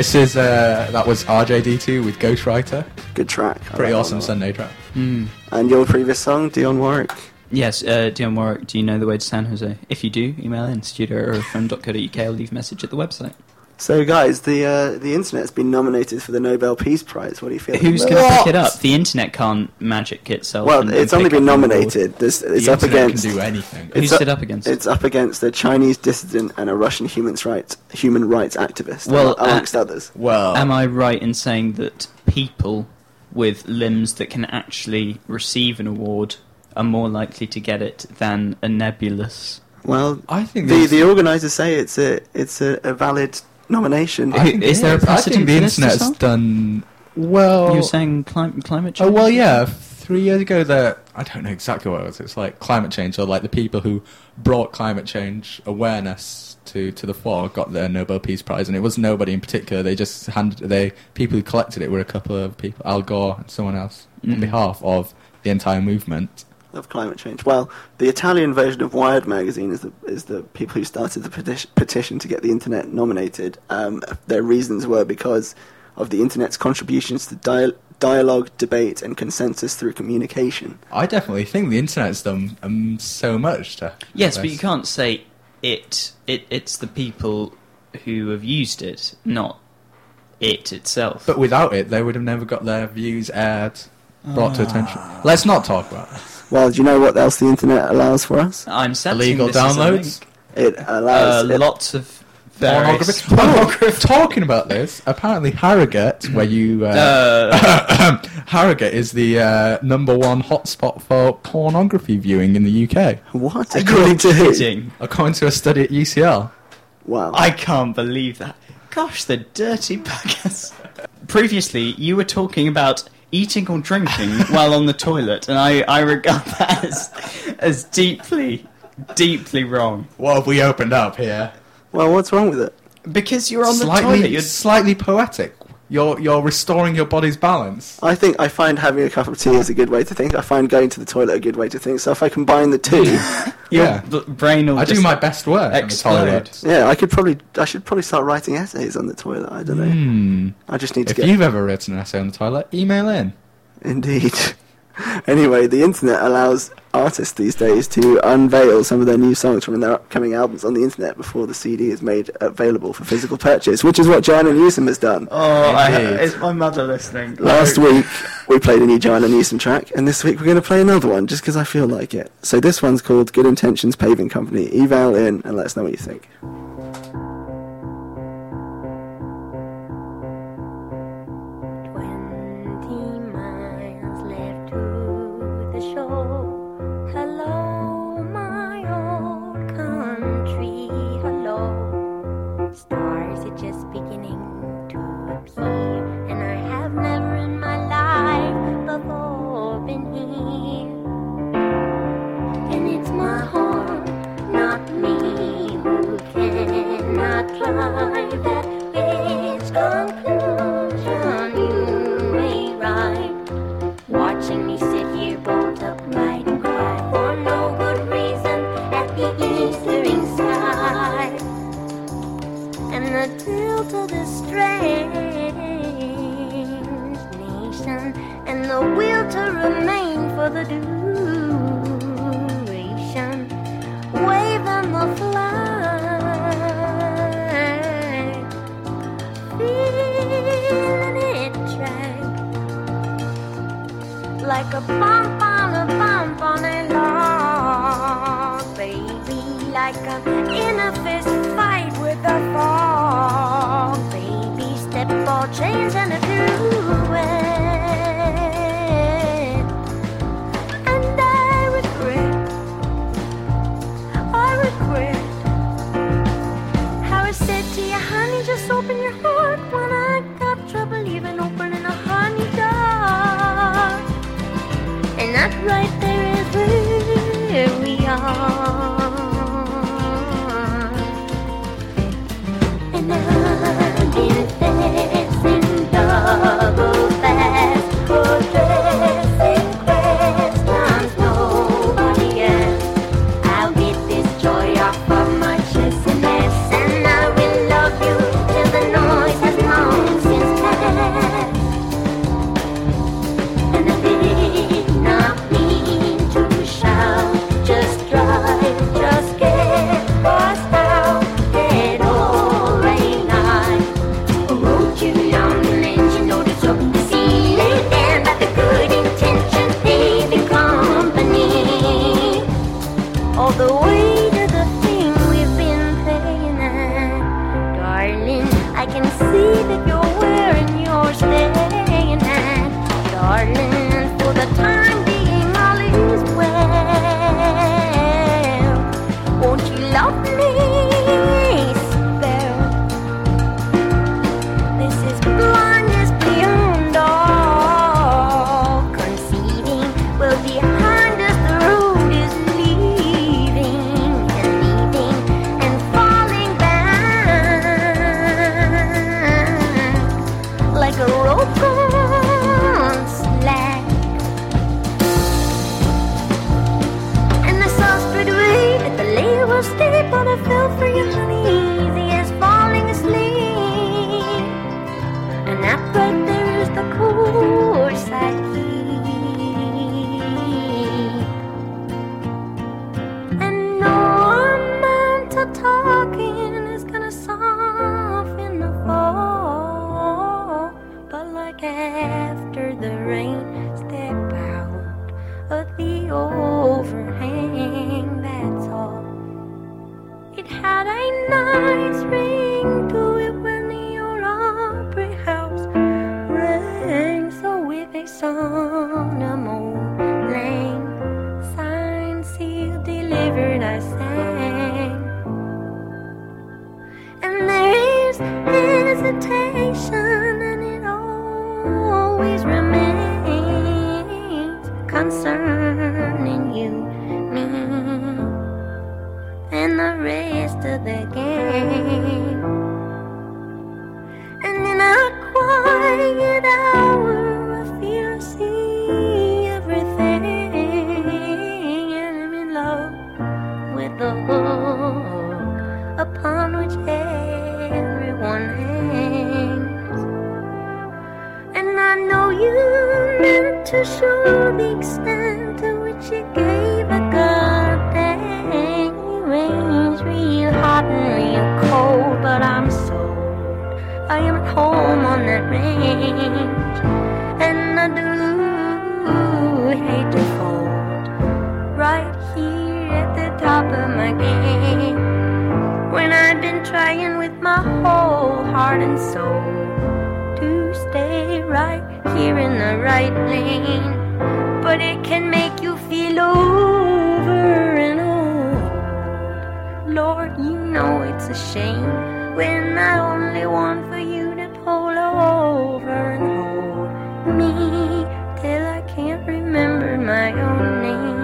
S3: This is uh, that was R J D two with Ghostwriter.
S2: Good track. I
S3: Pretty
S2: like
S3: awesome
S2: that one.
S3: Sunday track.
S1: Mm.
S2: And your previous song, Dionne Warwick.
S1: Yes, uh, Dion Warwick, do you know the way to San Jose? If you do, email in studio at eurofm dot co dot uk or leave a message at the website.
S2: So, guys, the uh, the internet's been nominated for the Nobel Peace Prize. What do you feel?
S1: Who's going to pick it up? The internet can't magic itself.
S2: Well,
S1: and,
S2: it's
S1: and
S2: only
S1: pick
S2: been
S1: up an award.
S2: nominated. This, it's
S3: The
S2: up
S3: internet
S2: against.
S3: can do anything.
S2: It's
S1: Who's it up against?
S2: It's up against a Chinese dissident and a Russian human rights human rights activist,
S1: Well,
S2: among- amongst
S1: uh,
S2: others.
S3: Well,
S1: Am I right in saying that people with limbs that can actually receive an award are more likely to get it than a nebulous?
S2: Well,
S3: I think
S2: the
S3: there's-
S2: the organisers say it's a it's a, a valid nomination.
S3: I think
S1: is
S3: it
S1: there a
S3: I think
S1: precedent
S3: the
S1: for this,
S3: internet's
S1: Tom?
S3: done well.
S1: You were saying clim- climate change?
S3: Oh well, yeah. Three years ago, that I don't know exactly what it was. It's like climate change, or like the people who brought climate change awareness to, to the fore got the Nobel Peace Prize, and it was nobody in particular. They just handed they people who collected it were a couple of people, Al Gore and someone else, on
S1: Mhm.
S3: behalf of the entire movement.
S2: Of climate change. Well, the Italian version of Wired magazine is the is the people who started the petition, petition to get the internet nominated. Um, their reasons were because of the internet's contributions to dia- dialogue, debate, and consensus through communication.
S3: I definitely think the internet's done um, so much to.
S1: Yes,
S3: this.
S1: but you can't say it, it. It's the people who have used it, not it itself.
S3: But without it, they would have never got their views aired, brought to
S1: Ah.
S3: attention. Let's not talk about it.
S2: Well, do you know what else the internet allows for us?
S1: I'm sensing
S3: Illegal
S1: this is a
S3: downloads.
S2: It
S1: link.
S2: allows
S1: Uh,
S2: it-
S1: lots of various
S3: Pornography. Oh, talking about this, apparently Harrogate, where you... Uh,
S1: Uh,
S3: Harrogate is the uh, number one hotspot for pornography viewing in the U K,
S2: what? According to who?
S1: kidding.
S3: according to a study at U C L.
S2: Wow.
S1: I can't believe that. Gosh, the dirty buggers. Previously, you were talking about eating or drinking while on the toilet, and I, I regard that as, as deeply, deeply wrong.
S3: What have we opened up here?
S2: Well, what's wrong with it?
S1: Because you're on the
S3: slightly,
S1: toilet. You're
S3: slightly poetic. You're you're restoring your body's balance.
S2: I think I find having a cup of tea is a good way to think. I find going to the toilet a good way to think. So if I combine the two,
S1: your
S3: Yeah.
S1: b- brain will
S3: I do
S1: just
S3: my best work on the
S1: explode.
S3: toilet.
S2: yeah, I could probably I should probably start writing essays on the toilet. I don't know.
S3: Hmm.
S2: I just need to
S3: If
S2: get
S3: you've ever written an essay on the toilet, email in.
S2: indeed. Anyway, the internet allows artists these days to unveil some of their new songs from their upcoming albums on the internet before the C D is made available for physical purchase, which is what Joanna Newsom has done.
S1: Oh, I,
S3: Indeed.
S1: is my mother listening?
S2: Last week we played a new Joanna Newsom track, and this week we're going to play another one just because I feel like it. So this one's called Good Intentions Paving Company. Email in and let us know what you think.
S11: Twenty miles left to the shore. Hello, my old country. Hello. Stars are just beginning to appear, and I have never in my life before been here. And it's my heart, not me, who cannot drive that which conclusion you may ride. Watching me sit here bolt upright and cry for no good reason at the eastern sky. And the tilt of this strange nation, and the will to remain for the duration, waving the flag, feeling it drag like a bump on a bump on a log, baby, like a in a fist fight with a fog, baby, step ball change and a duet. And I regret, I regret how I said to you, honey, just open your heart when I got trouble even opening a honey door. And that right there is where we are. And I've been facing double
S9: darling. For the time being, all is well. Won't you love me? Spell. This is blindness beyond all conceiving. Well, behind us the road is leaving and leaving and falling back like a rope on slack. And I saw straight away that the lady was asleep, but I fell for you, honey, easy as falling asleep. And that right there is the course I keep. And no amount of talking is gonna soften the fall. But like after the rain, step out of the overhang, that's all. It had a nice ring to it when the old Opry House rang. So with a solemn lang, signed, sealed, delivered, I sang. And there is hesitation, and it always remains concerning you, me, and the rest of the game. And in a quiet hour, I feel I see everything, and I'm in love with the hook upon which everyone hangs. And I know you meant to show the extent to which you gave a goddamn. You range real hot and real cold, but I'm sold. I am at home on that range, and I do hate to fold right here at the top of my game, when I've been trying with my whole heart and soul to stay right here in the right lane. But it can make you feel over and old. Lord, you know it's a shame when I only want for you to pull over and hold me till I can't remember my own name.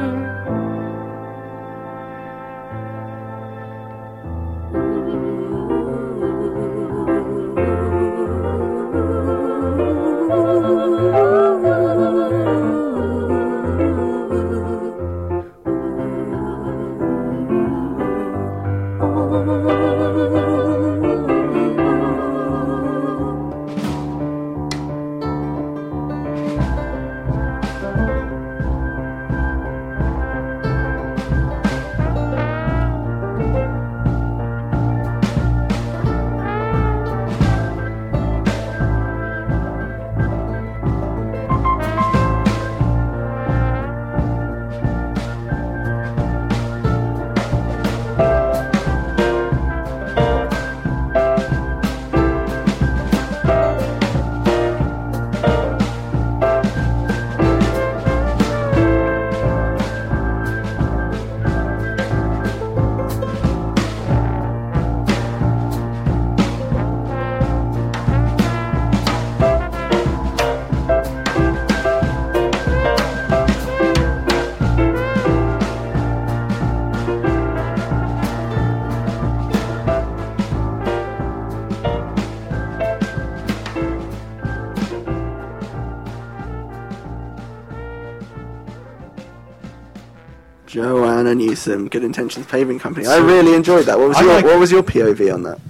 S2: Joanna Newsom, Good Intentions Paving Company. I really enjoyed that. What was
S3: I
S2: your
S3: like-
S2: What was your P O V on that?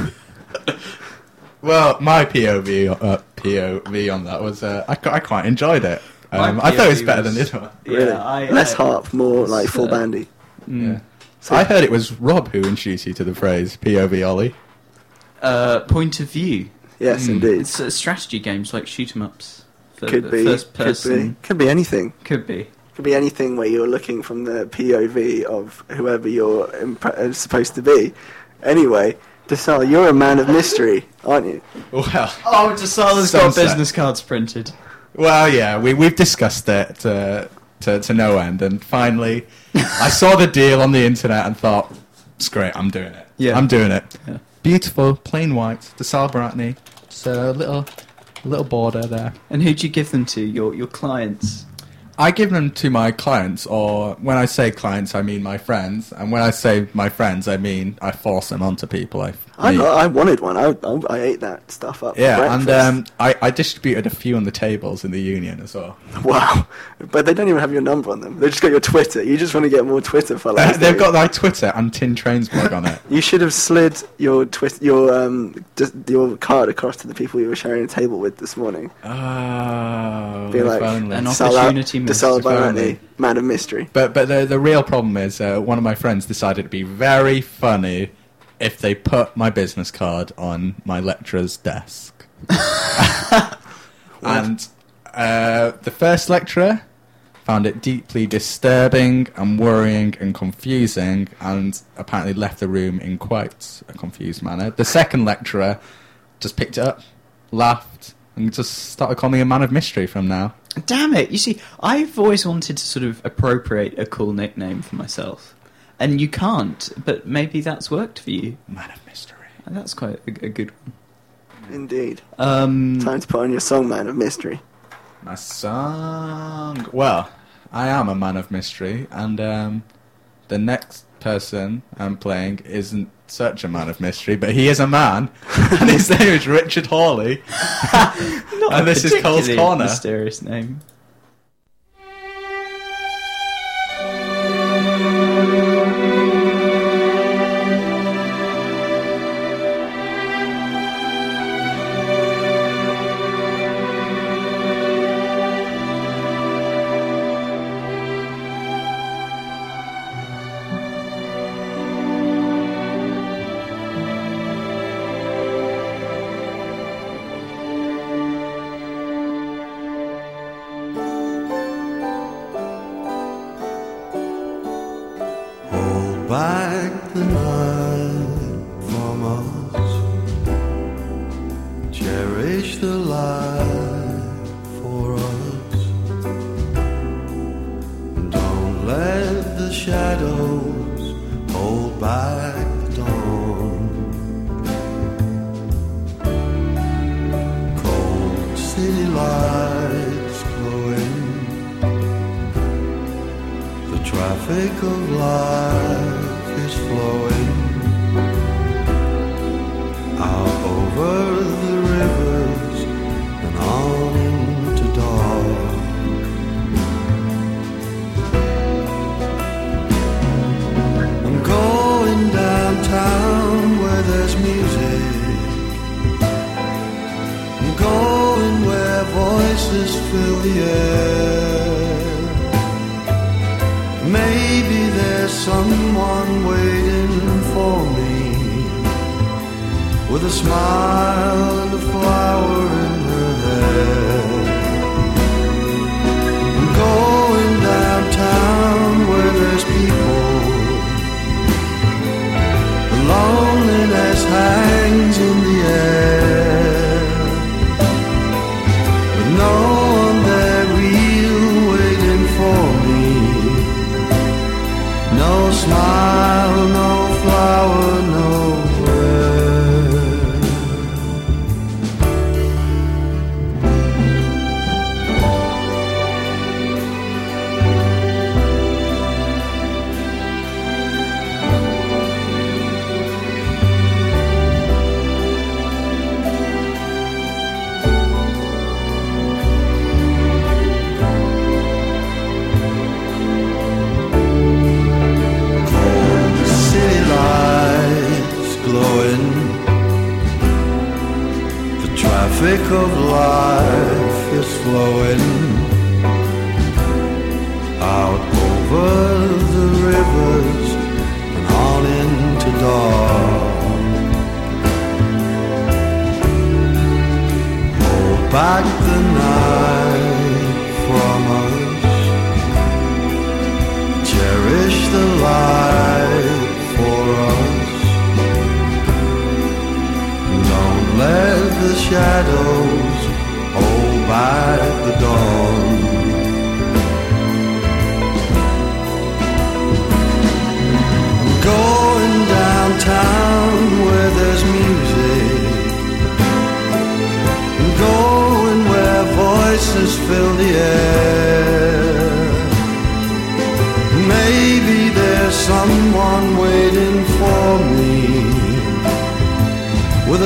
S3: Well, my P O V, uh, P O V on that was uh, I, I quite enjoyed it. Um,
S1: My
S3: I thought it was
S1: P O V
S3: better than
S1: was-
S3: this one.
S2: Really?
S1: Yeah, I,
S2: Less
S1: uh,
S2: harp, more like
S1: it's,
S2: full
S1: uh,
S2: bandy.
S1: Mm.
S3: Yeah. I heard it was Rob who introduced you to the phrase P O V Ollie.
S1: Uh, point of view.
S2: Yes,
S3: Mm.
S2: indeed.
S1: It's uh, strategy games like shoot 'em ups. For
S2: Could
S1: the
S2: be.
S1: First
S2: Could
S1: person.
S2: be. Could be anything.
S1: Could be.
S2: Could be anything where you're looking from the P O V of whoever you're imp- uh, supposed to be. Anyway, Desal, you're a man of mystery, aren't you?
S3: Well,
S1: Oh, Desala's got
S3: Sunset.
S1: business cards printed.
S3: Well, yeah, we we've discussed it uh, to to no end, and finally, I saw the deal on the internet and thought, "It's great. I'm doing it.
S1: Yeah.
S3: I'm doing it.
S1: Yeah.
S3: Beautiful, plain white, the Salbaratni. It's a little little border there.
S1: And who'd you give them to? Your your clients?
S3: I give them to my clients, or when I say clients, I mean my friends. And when I say my friends, I mean I force them onto people. I
S2: I,
S3: meet.
S2: I wanted one. I, I, I ate that stuff up.
S3: Yeah,
S2: for
S3: and
S2: breakfast.
S3: um, I, I distributed a few on the tables in the union as well.
S2: Wow, but they don't even have your number on them. They just got your Twitter. You just want to get more Twitter followers.
S3: Uh, they've
S2: don't
S3: got my Twitter and Tin Train's blog on it.
S2: You should have slid your twit your um just your card across to the people you were sharing a table with this morning.
S3: Oh,
S2: Be
S3: if
S2: like
S3: only.
S1: An
S2: Sal-
S1: opportunity
S2: the
S1: missed.
S2: Sal
S3: If only.
S2: Barani, man of mystery.
S3: But but the the real problem is uh, one of my friends decided it'd be very funny if they put my business card on my lecturer's desk. And uh, the first lecturer found it deeply disturbing and worrying and confusing, and apparently left the room in quite a confused manner. The second lecturer just picked it up, laughed, and just started calling me a man of mystery from now.
S1: Damn it! You see, I've always wanted to sort of appropriate a cool nickname for myself, and you can't. But maybe that's worked for you.
S3: Man of mystery.
S1: And that's quite a, a good one.
S2: Indeed.
S1: Um,
S2: Time to put on your song, man of mystery.
S3: My song. Well, I am a man of mystery, and um, the next person I'm playing isn't such a man of mystery, but he is a man, and his name is Richard Hawley.
S1: Not
S3: And
S1: a
S3: this is Cole's
S1: particularly
S3: Corner.
S1: Mysterious name.
S6: Hold back the night from us. Cherish the light for us. Don't let the shadows hold back the dawn. Cold city lights glowing. The traffic of life is flowing out over the rivers and on into dark. I'm going downtown where there's music. I'm going where voices fill the air. Maybe there's someone waiting for me with a smile and a flower in her hair. I'm going downtown where there's people. The loneliness hangs in the air, but no one there real waiting for me. No smile, no flower, nowhere.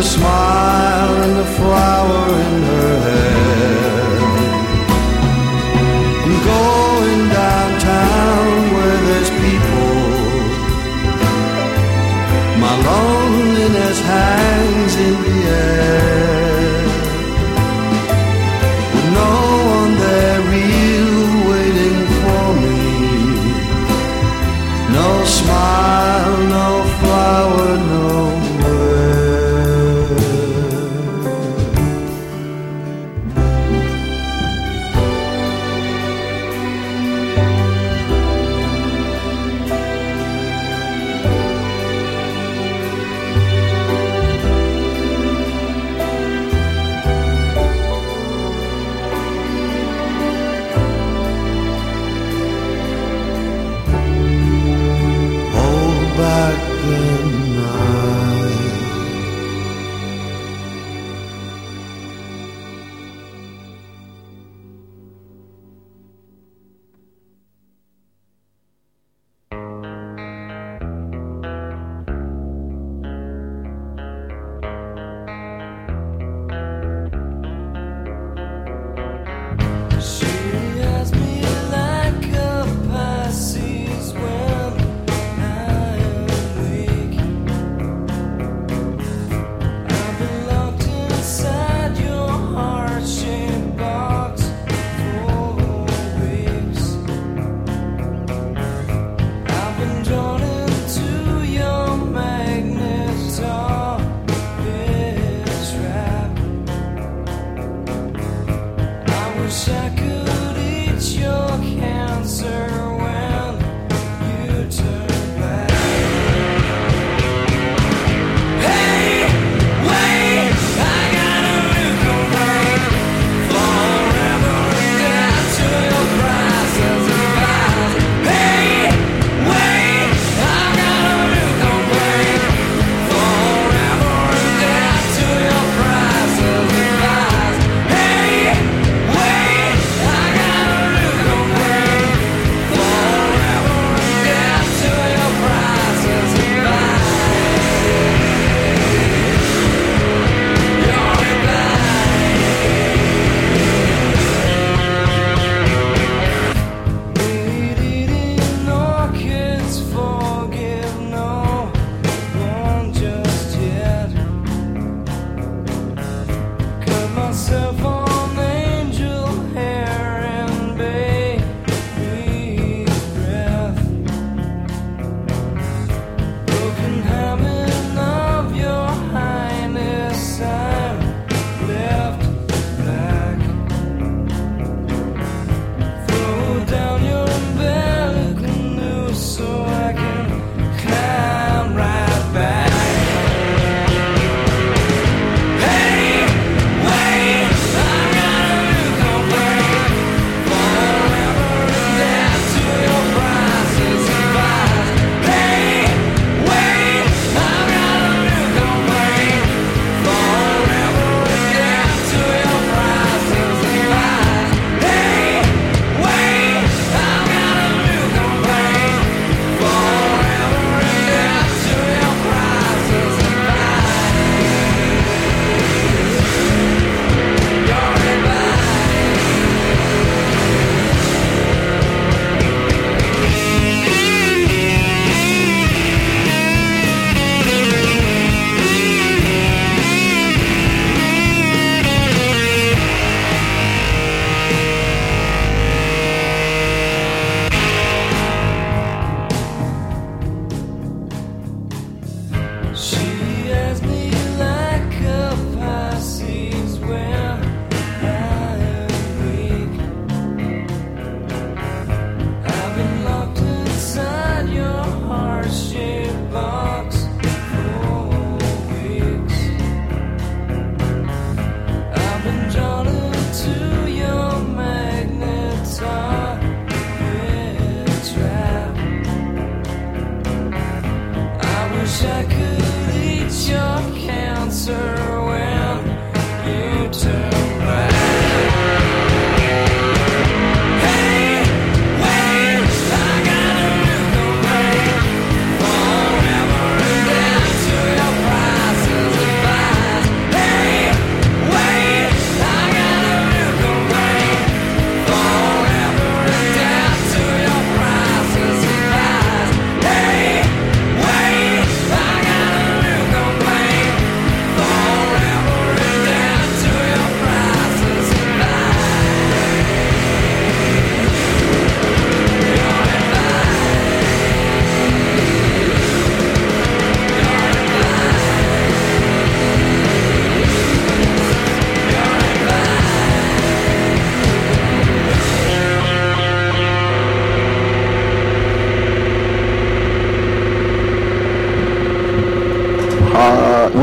S6: smile and a flower in her hair. I'm going downtown where there's people. My loneliness hangs in the air, with no one there real waiting for me. No smile, no flower, nowhere.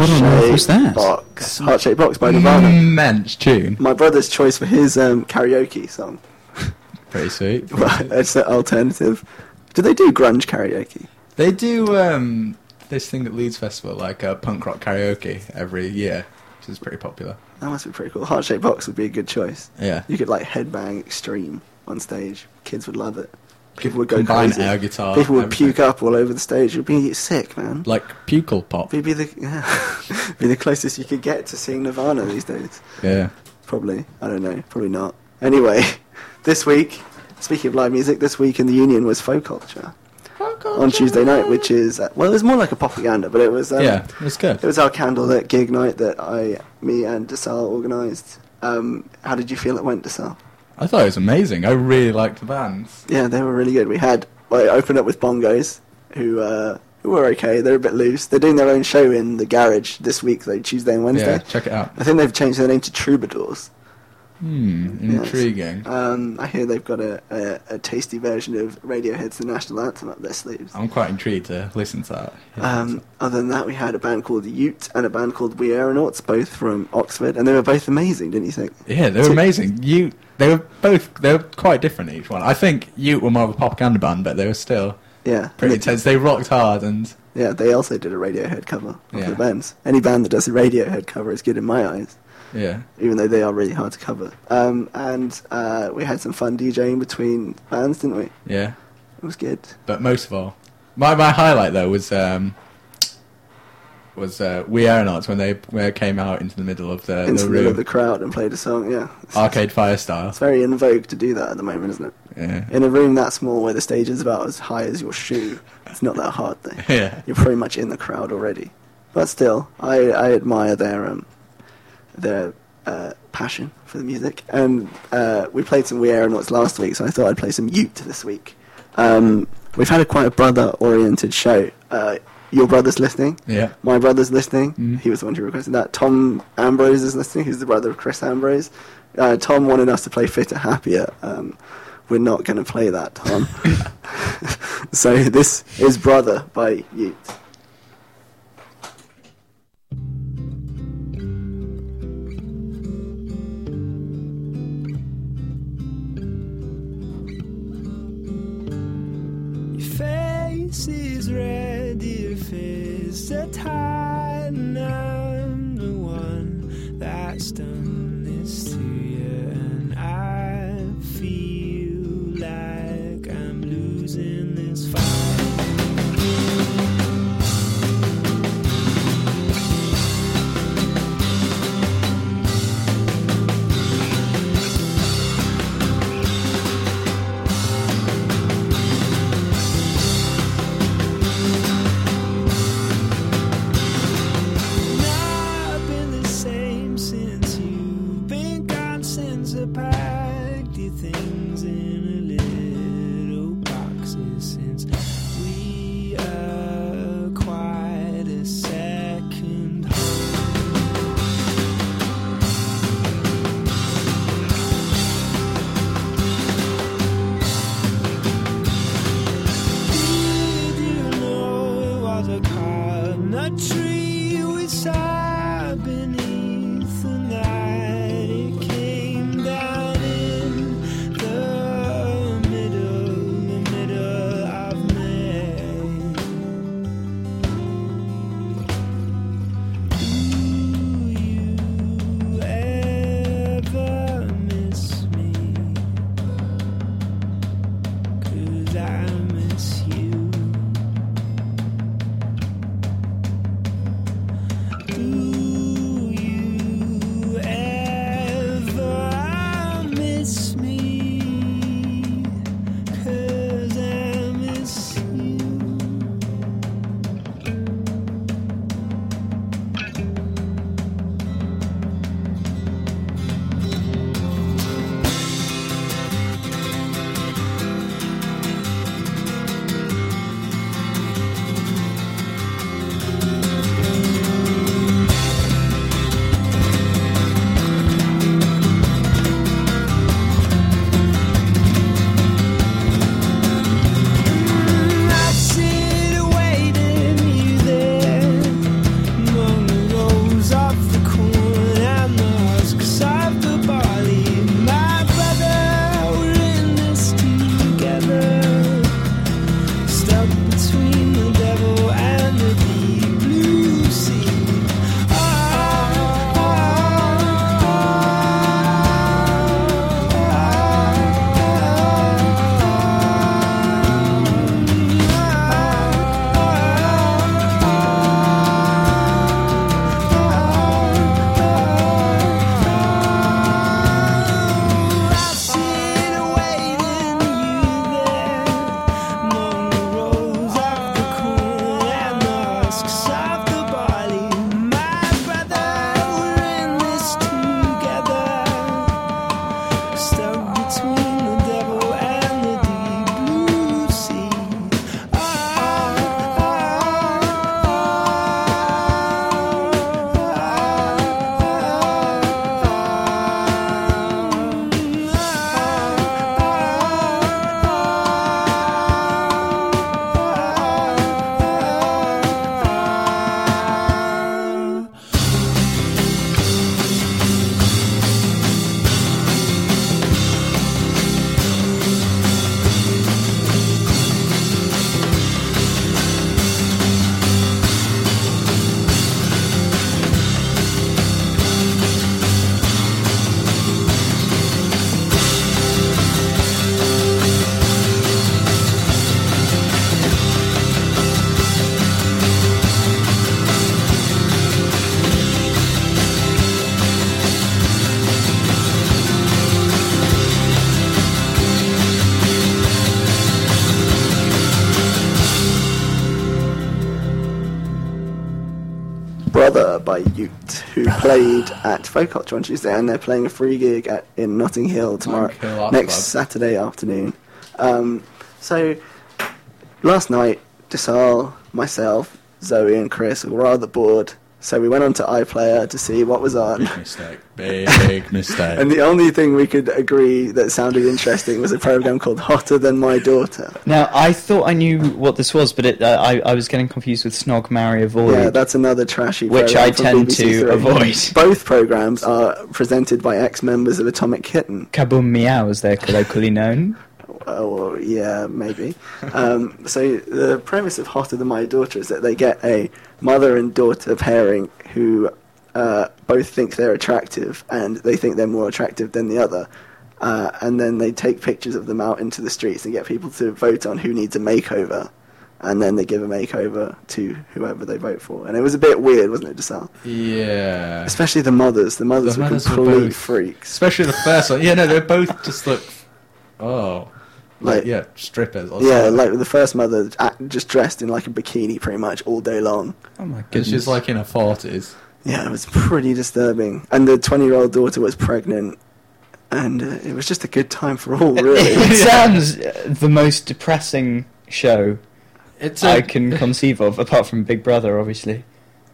S1: What on earth was that?
S2: Box. Heart-Shaped Box by Nirvana.
S3: Immense tune.
S2: My brother's choice for his um, karaoke song.
S3: Pretty sweet. Pretty
S2: Well,
S3: sweet.
S2: it's an alternative. Do they do grunge karaoke?
S3: They do um, this thing at Leeds Festival, like uh, punk rock karaoke every year, which is pretty popular.
S2: That must be pretty cool. Heart-Shaped Box would be a good choice.
S3: Yeah.
S2: You could like headbang extreme on stage. Kids would love it. People would go
S3: Combine
S2: crazy.
S3: air guitar.
S2: People would
S3: everything.
S2: puke up all over the stage. It'd be sick, man.
S3: Like Pukal Pop.
S2: It'd be the yeah, be the closest you could get to seeing Nirvana these days.
S3: Yeah.
S2: Probably. I don't know. Probably not. Anyway, this week, speaking of live music, this week in the Union was Folk Culture. On Tuesday night, which is uh, well, it was more like a propaganda, but it was um,
S3: Yeah, it was good.
S2: It was our candlelit gig night that I, me, and Desal organised. Um, how did you feel it went, Desal?
S3: I thought it was amazing. I really liked the bands.
S2: Yeah, they were really good. We had well, it opened up with Bongos, who uh, who were okay. They're a bit loose. They're doing their own show in the Garage this week, though, Tuesday and Wednesday.
S3: Yeah, check it out.
S2: I think they've changed their name to Troubadours.
S3: Hmm,
S2: Yes.
S3: intriguing.
S2: Um, I hear they've got a, a, a tasty version of Radiohead's The National Anthem up their sleeves.
S3: I'm quite intrigued to listen to that.
S2: Um, other than that, we had a band called Ute and a band called We Aeronauts, both from Oxford, and they were both amazing, didn't you think?
S3: Yeah, they were
S2: Two-
S3: amazing. You, they were both, they were quite different each one. I think you were more of a propaganda band, but they were still
S2: Yeah.
S3: pretty
S2: And they-
S3: intense. They rocked hard, and
S2: Yeah, they also did a Radiohead cover of
S3: Yeah.
S2: the bands. Any band that does a Radiohead cover is good in my eyes,
S3: yeah,
S2: even though they are really hard to cover. Um, and uh, we had some fun DJing between bands, didn't we?
S3: yeah.
S2: It was good.
S3: But most of all, my my highlight though was um, was uh, We Aeronauts when they when they came out into the middle of the,
S2: Into
S3: the
S2: the middle
S3: room,
S2: of the crowd and played a song, yeah. It's,
S3: Arcade Fire style.
S2: it's very in vogue to do that at the moment, isn't it?
S3: Yeah,
S2: In a room that small where the stage is about as high as your shoe, it's not that hard though.
S3: yeah.
S2: You're pretty much in the crowd already. But still, I, I admire their um, their uh, passion for the music. And uh, we played some We Aeronauts last week, so I thought I'd play some Ute this week. Um, we've had a quite a brother-oriented show. Uh, your brother's listening.
S3: Yeah.
S2: My brother's listening.
S3: Mm.
S2: He was the one who requested that. Tom Ambrose is listening, who's the brother of Chris Ambrose. Uh, Tom wanted us to play Fitter Happier. Um, we're not going to play that, Tom. So this is Brother by Ute.
S6: Your face is red, your fists are tied, and I'm the one that's done this to you, and I feel like I'm losing this fight. Not been the same since you
S2: by Ute, who played at Folk Culture on Tuesday, and they're playing a free gig at, in Notting Hill tomorrow,
S3: Notting Hill Art
S2: next
S3: Club.
S2: Saturday afternoon. Um, so, last night, Desal, myself, Zoe and Chris were rather bored, so we went on to iPlayer to see what was on.
S3: Big mistake. Big mistake.
S2: And the only thing we could agree that sounded interesting was a program called Hotter Than My Daughter.
S1: Now, I thought I knew what this was, but it, uh, I, I was getting confused with Snog, Marry, Avoid.
S2: Yeah, that's another trashy
S1: Which
S2: program
S1: I
S2: from
S1: tend
S2: B B C
S1: to
S2: Three.
S1: avoid.
S2: Both programs are presented by ex-members of Atomic Kitten.
S1: Kaboom Meow, as they're colloquially known.
S2: Oh, yeah, maybe. Um, so the premise of Hotter Than My Daughter is that they get a mother and daughter pairing who uh, both think they're attractive, and they think they're more attractive than the other. Uh, and then they take pictures of them out into the streets and get people to vote on who needs a makeover. And then they give a makeover to whoever they vote for. And it was a bit weird, wasn't it, Desal?
S3: Yeah.
S2: Especially the mothers. The mothers
S3: The
S2: were
S3: mothers were
S2: complete
S3: both-
S2: freaks.
S3: Especially the first one. Yeah, no, they both just look. Oh. Like,
S2: Like-
S3: yeah, strippers. Or
S2: Yeah,
S3: something.
S2: like the first mother act- just dressed in like a bikini pretty much all day long.
S1: Oh my
S3: And
S1: goodness.
S3: she's like in her forties.
S2: Yeah, it was pretty disturbing. And the twenty-year-old daughter was pregnant. And uh, it was just a good time for all, really.
S1: It sounds uh, the most depressing show
S3: It's
S1: I
S3: a,
S1: can conceive of, apart from Big Brother, obviously.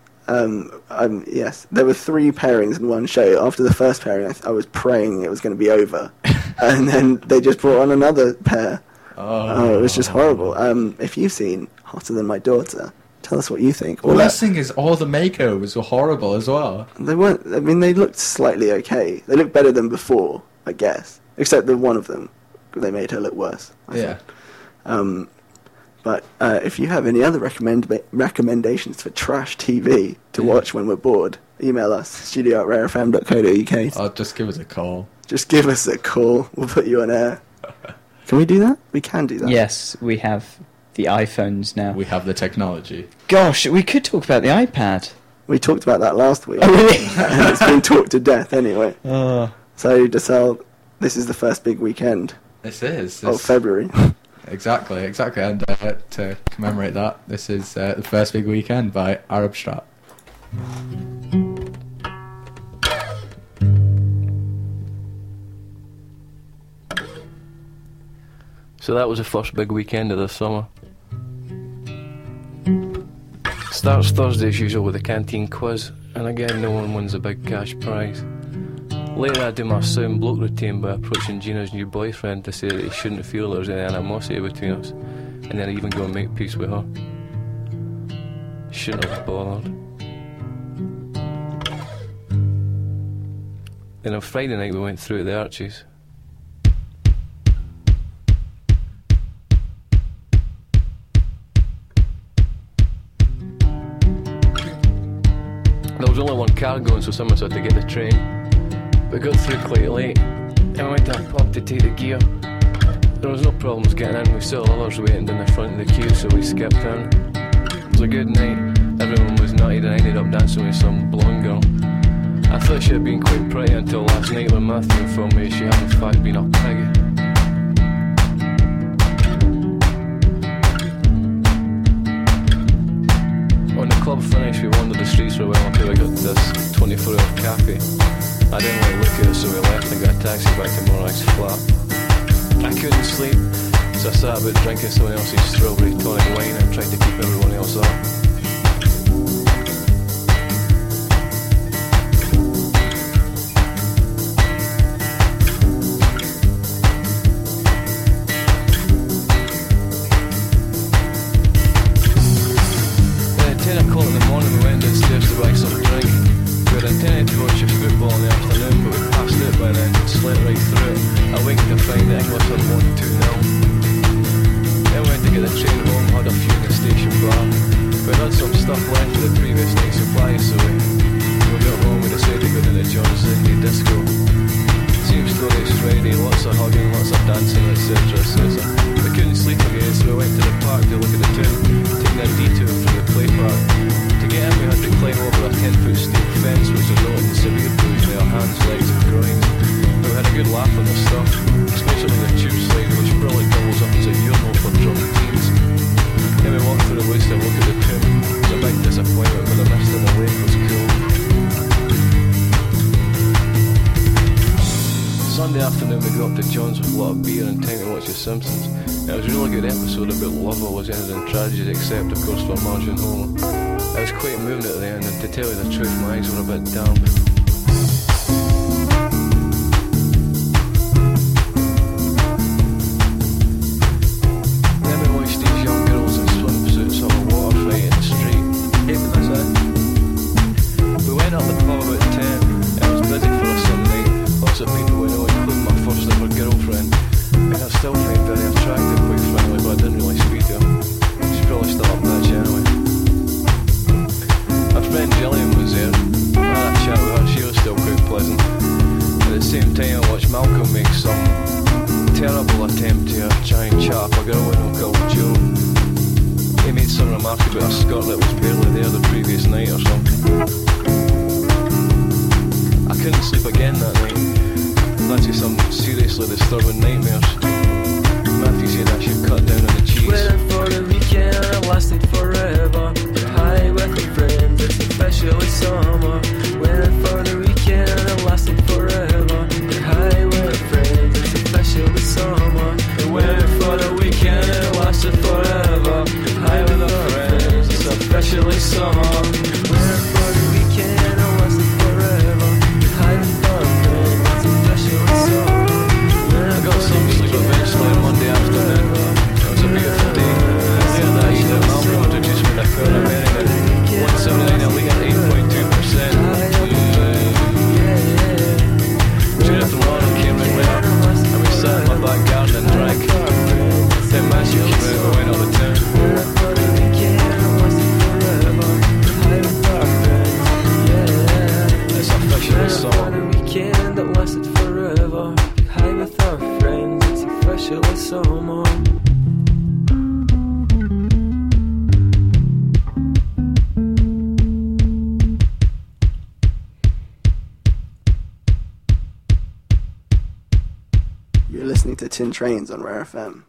S2: Um, um, yes, there were three pairings in one show. After the first pairing, I, th- I was praying it was going to be over. And then they just brought on another pair.
S3: Oh.
S2: Oh, it was just horrible. Um, if you've seen Hotter Than My Daughter, tell us what you think.
S3: The
S2: Or
S3: worst thing is all the makeovers were horrible as well.
S2: They weren't. I mean, they looked slightly okay. They looked better than before, I guess. Except the one of them, they made her look worse. I
S3: Yeah.
S2: thought. Um, but uh, if you have any other recommend recommendations for trash T V to
S3: Yeah.
S2: watch when we're bored, email us studio at rare f m dot co dot u k.
S3: Oh, just give us a call.
S2: Just give us a call. We'll put you on air. Can we do that? We can do that.
S1: Yes, we have the iPhones now.
S3: We have the technology.
S1: Gosh, we could talk about the iPad.
S2: We talked about that last week.
S1: Oh, really?
S2: And it's been talked to death anyway.
S1: Oh.
S2: So, Desal, this is the first big weekend
S3: This is.
S2: of
S3: This,
S2: February.
S3: exactly, exactly. And uh, to commemorate that, this is uh, The First Big Weekend by Arab Strap.
S12: So that was the first big weekend of the summer. Starts Thursday as usual with a canteen quiz, and again no one wins a big cash prize. Later I do my sound bloke routine by approaching Gina's new boyfriend to say that he shouldn't feel there's any animosity between us, and then I even go and make peace with her. Shouldn't have bothered. Then on Friday night we went through at the Archies. There was only one car going, so someone had to get the train. We got through quite late, and I went to a pub to take the gear. There was no problems getting in, we saw others waiting down the front of the queue, so we skipped in. It was a good night, everyone was nutted, and I ended up dancing with some blonde girl. I thought she had been quite pretty until last night when Matthew informed me she had in fact been a pig. When the club finished, we wandered the streets for a while until we got this twenty-four hour cafe. I didn't want to look at it, so we left and got a taxi back to Morag's flat. I couldn't sleep, so I sat about drinking someone else's strawberry tonic wine and tried to keep everyone else up. Then at ten o'clock in the morning we went downstairs to buy some drink. We had intended to watch a football in the afternoon, but we passed it by then, slept right through it. I waked to find that English had won two nil. Then we went to get the train home, had a few in the station bar. We had some stuff left for the previous night's supply, so we, when we got home we decided to go to the John's Indie Disco. Same story as Friday, lots of hugging, lots of dancing, et cetera, et cetera. We couldn't sleep again, so we went to the park to look at the town, taking a detour through the play park. To get in, we had to climb over a ten foot steel fence which resulted in severe bruise to our hands, legs and groins. But we had a good laugh on the stuff, especially the tube slide which probably doubles up as a urinal for drunk teens. Then we walked through the woods to look at the tomb. It was a big disappointment, but the mist in the lake was cool. Simpsons. And it was a really good episode about love always ended in tragedy, except of course for Marge and Homer. I was quite moved at the end, and to tell you the truth, my eyes were a bit damp. Then we watched these young girls in swimsuits on a water fight in the street. Hey, what was that? We went up the pub about ten. It was busy for us some night. Lots of people we know, including my first ever girlfriend. And I still find very attractive, quite frankly, but I didn't really speak to her. She's probably still a bitch anyway. Our friend Gillian was there. I had a chat with her, she was still quite pleasant. At the same time, I watched Malcolm make some terrible attempt to try and chat up a girl we know called Joe. He made some remark about a skirt that was barely there the previous night or something. I couldn't sleep again that night. That's some seriously disturbing nightmares. Matthew said I should cut down on the cheese.
S13: Waiting for the weekend, it lasted forever. High with the friends, it's officially summer. Waiting for the weekend, it lasted forever. High with the friends, it's officially summer. Waiting for the weekend, it lasted forever. High with the friends, it's officially summer. Waiting for the weekend, it lasted forever. High with the friends, it's officially summer.
S12: I got some sleep eventually on Monday afternoon. It was a beautiful day. Later that evening, Malcolm introduced me to Crown America. one seventy-nine a litre, eight point two percent. Judith and Lauren came in later, and we sat in my back garden and drank. Then Matthew came out and we went up the town. It's officially summer.
S13: Weekend that lasted forever. High with our friends, it's officially summer.
S2: You're listening to Tin Trains on Rare F M.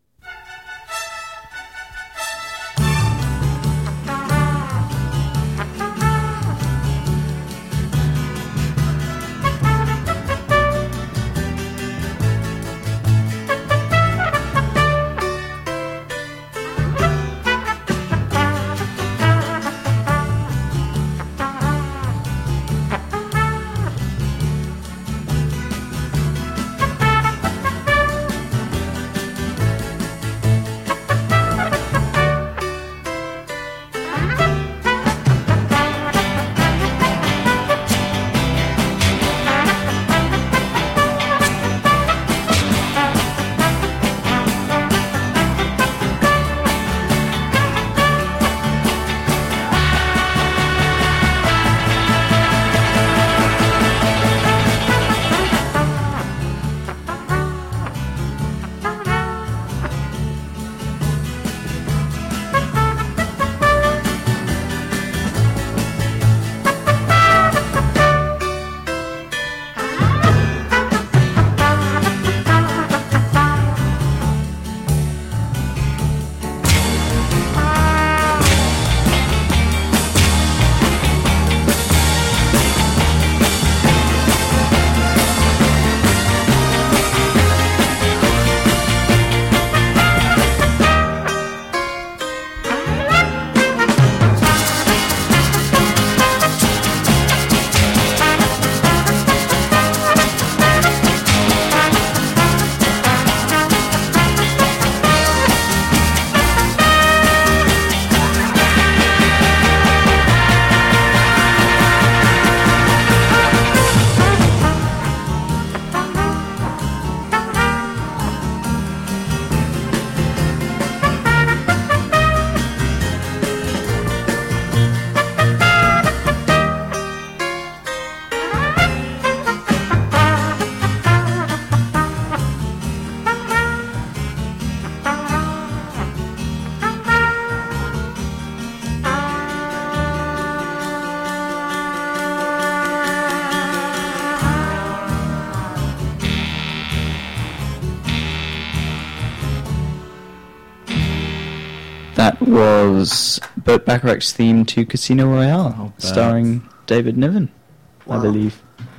S1: That was Burt Bacharach's theme to Casino Royale,
S3: Oh,
S1: starring David Niven,
S2: Wow.
S1: I believe.
S2: Wow.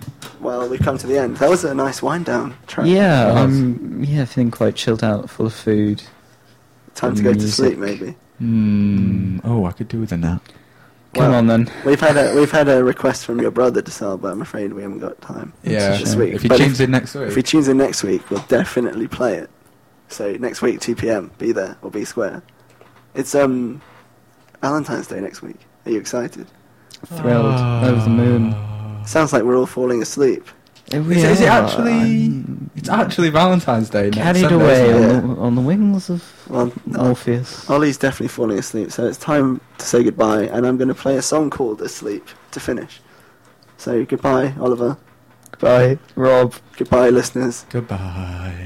S2: well, we've come to the end. That was a nice wind down track.
S1: Yeah, I'm yeah feeling quite chilled out, full of food.
S2: Time to
S1: and
S2: go to
S1: music.
S2: sleep, maybe.
S3: Hmm. Oh, I could do with a nap.
S1: Come
S2: Well,
S1: on then.
S2: We've had a we've had a request from your brother to sell, but I'm afraid we haven't got time.
S3: Yeah,
S2: this week.
S3: if he
S2: But
S3: tunes in next week.
S2: If he tunes in next week, we'll definitely play it. So next week, two p.m. Be there or be square. It's um Valentine's Day next week. Are you excited?
S1: Thrilled, over the moon.
S2: Sounds like we're all falling asleep.
S1: We
S3: Is, is it
S1: are,
S3: actually?
S1: I'm
S3: It's actually Valentine's Day. next
S1: carried
S3: Sunday,
S1: away
S3: isn't it?
S1: on the, on the wings of
S2: Well,
S1: Morpheus.
S2: Ollie's definitely falling asleep, so it's time to say goodbye. And I'm going to play a song called "Asleep" to finish. So goodbye, Oliver.
S5: Goodbye, Rob.
S2: Goodbye, listeners.
S3: Goodbye.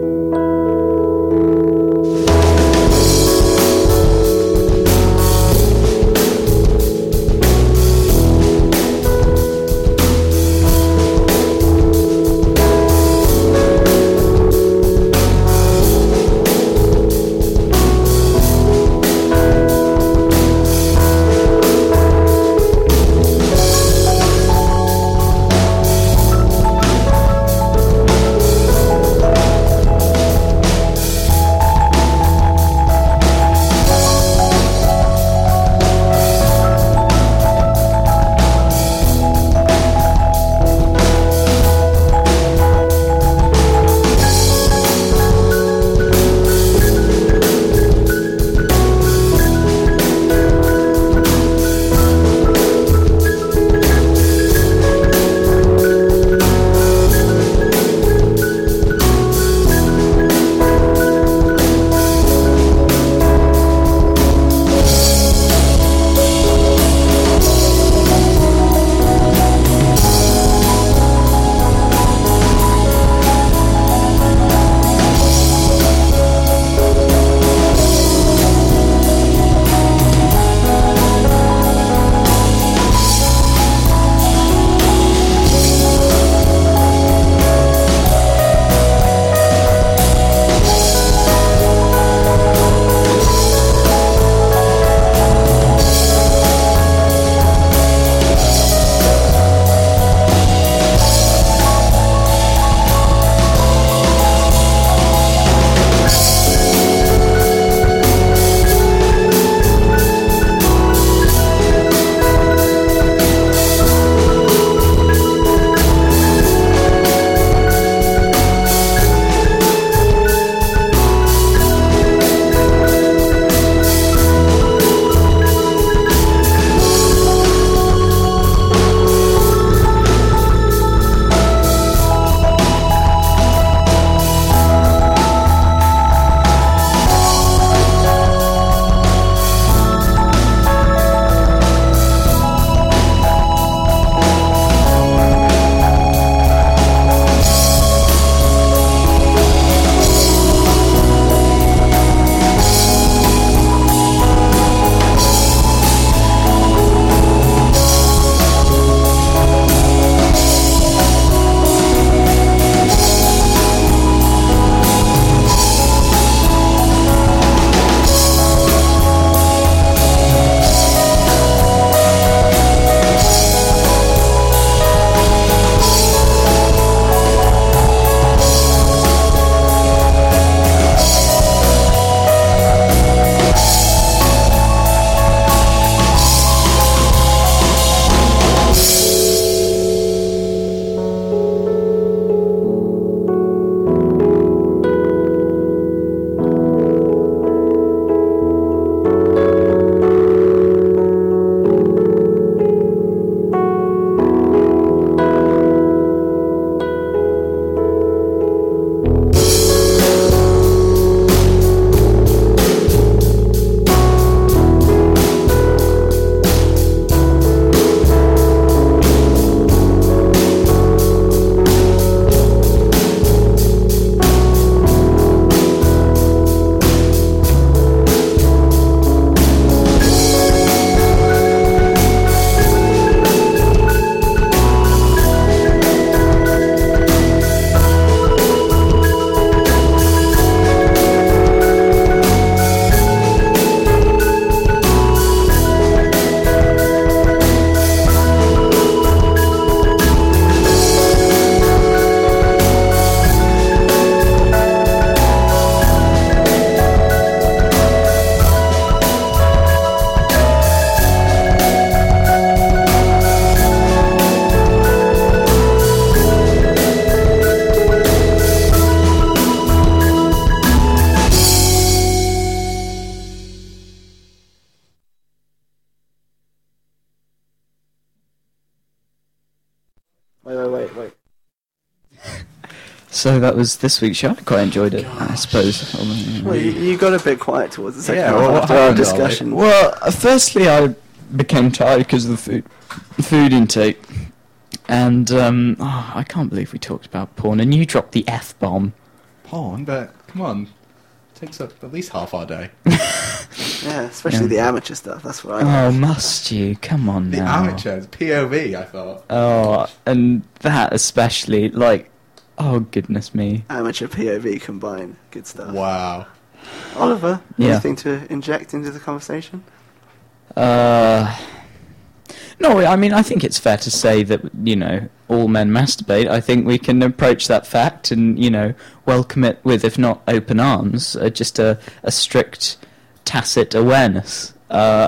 S6: Asleep.
S2: no, wait, wait.
S1: So that was this week's show. I quite enjoyed it, I suppose.
S2: Well, you, you got a bit quiet towards the second
S1: Yeah,
S2: half
S1: well, what
S2: after our
S1: happened,
S2: discussion.
S1: Ollie? Well, uh, firstly, I became tired because of the food, food intake, and um, oh, I can't believe we talked about porn, and you dropped the F bomb.
S3: Porn, but come on, it takes up at least half our day.
S2: Yeah, especially
S1: Yeah.
S2: the amateur stuff. That's what I
S1: Oh,
S2: like.
S1: must you? Come on
S3: The
S1: now.
S3: amateurs, P O V, I thought.
S1: Oh, and that especially, like, oh goodness me.
S2: Amateur P O V combined. Good stuff.
S3: Wow.
S2: Oliver,
S1: Yeah.
S2: anything to inject into the conversation?
S1: Uh, no, I mean, I think it's fair to say that, you know, all men masturbate. I think we can approach that fact and, you know, welcome it with, if not open arms, uh, just a, a strict, tacit awareness. Uh,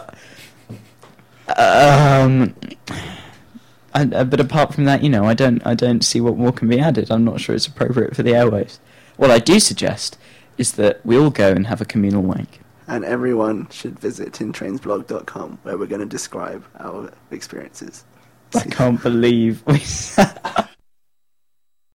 S1: um, I, uh, but apart from that, you know, I don't, I don't see what more can be added. I'm not sure it's appropriate for the airwaves. What I do suggest is that we all go and have a communal wank.
S2: And everyone should visit tin trains blog dot com, where we're going to describe our experiences.
S1: I can't believe we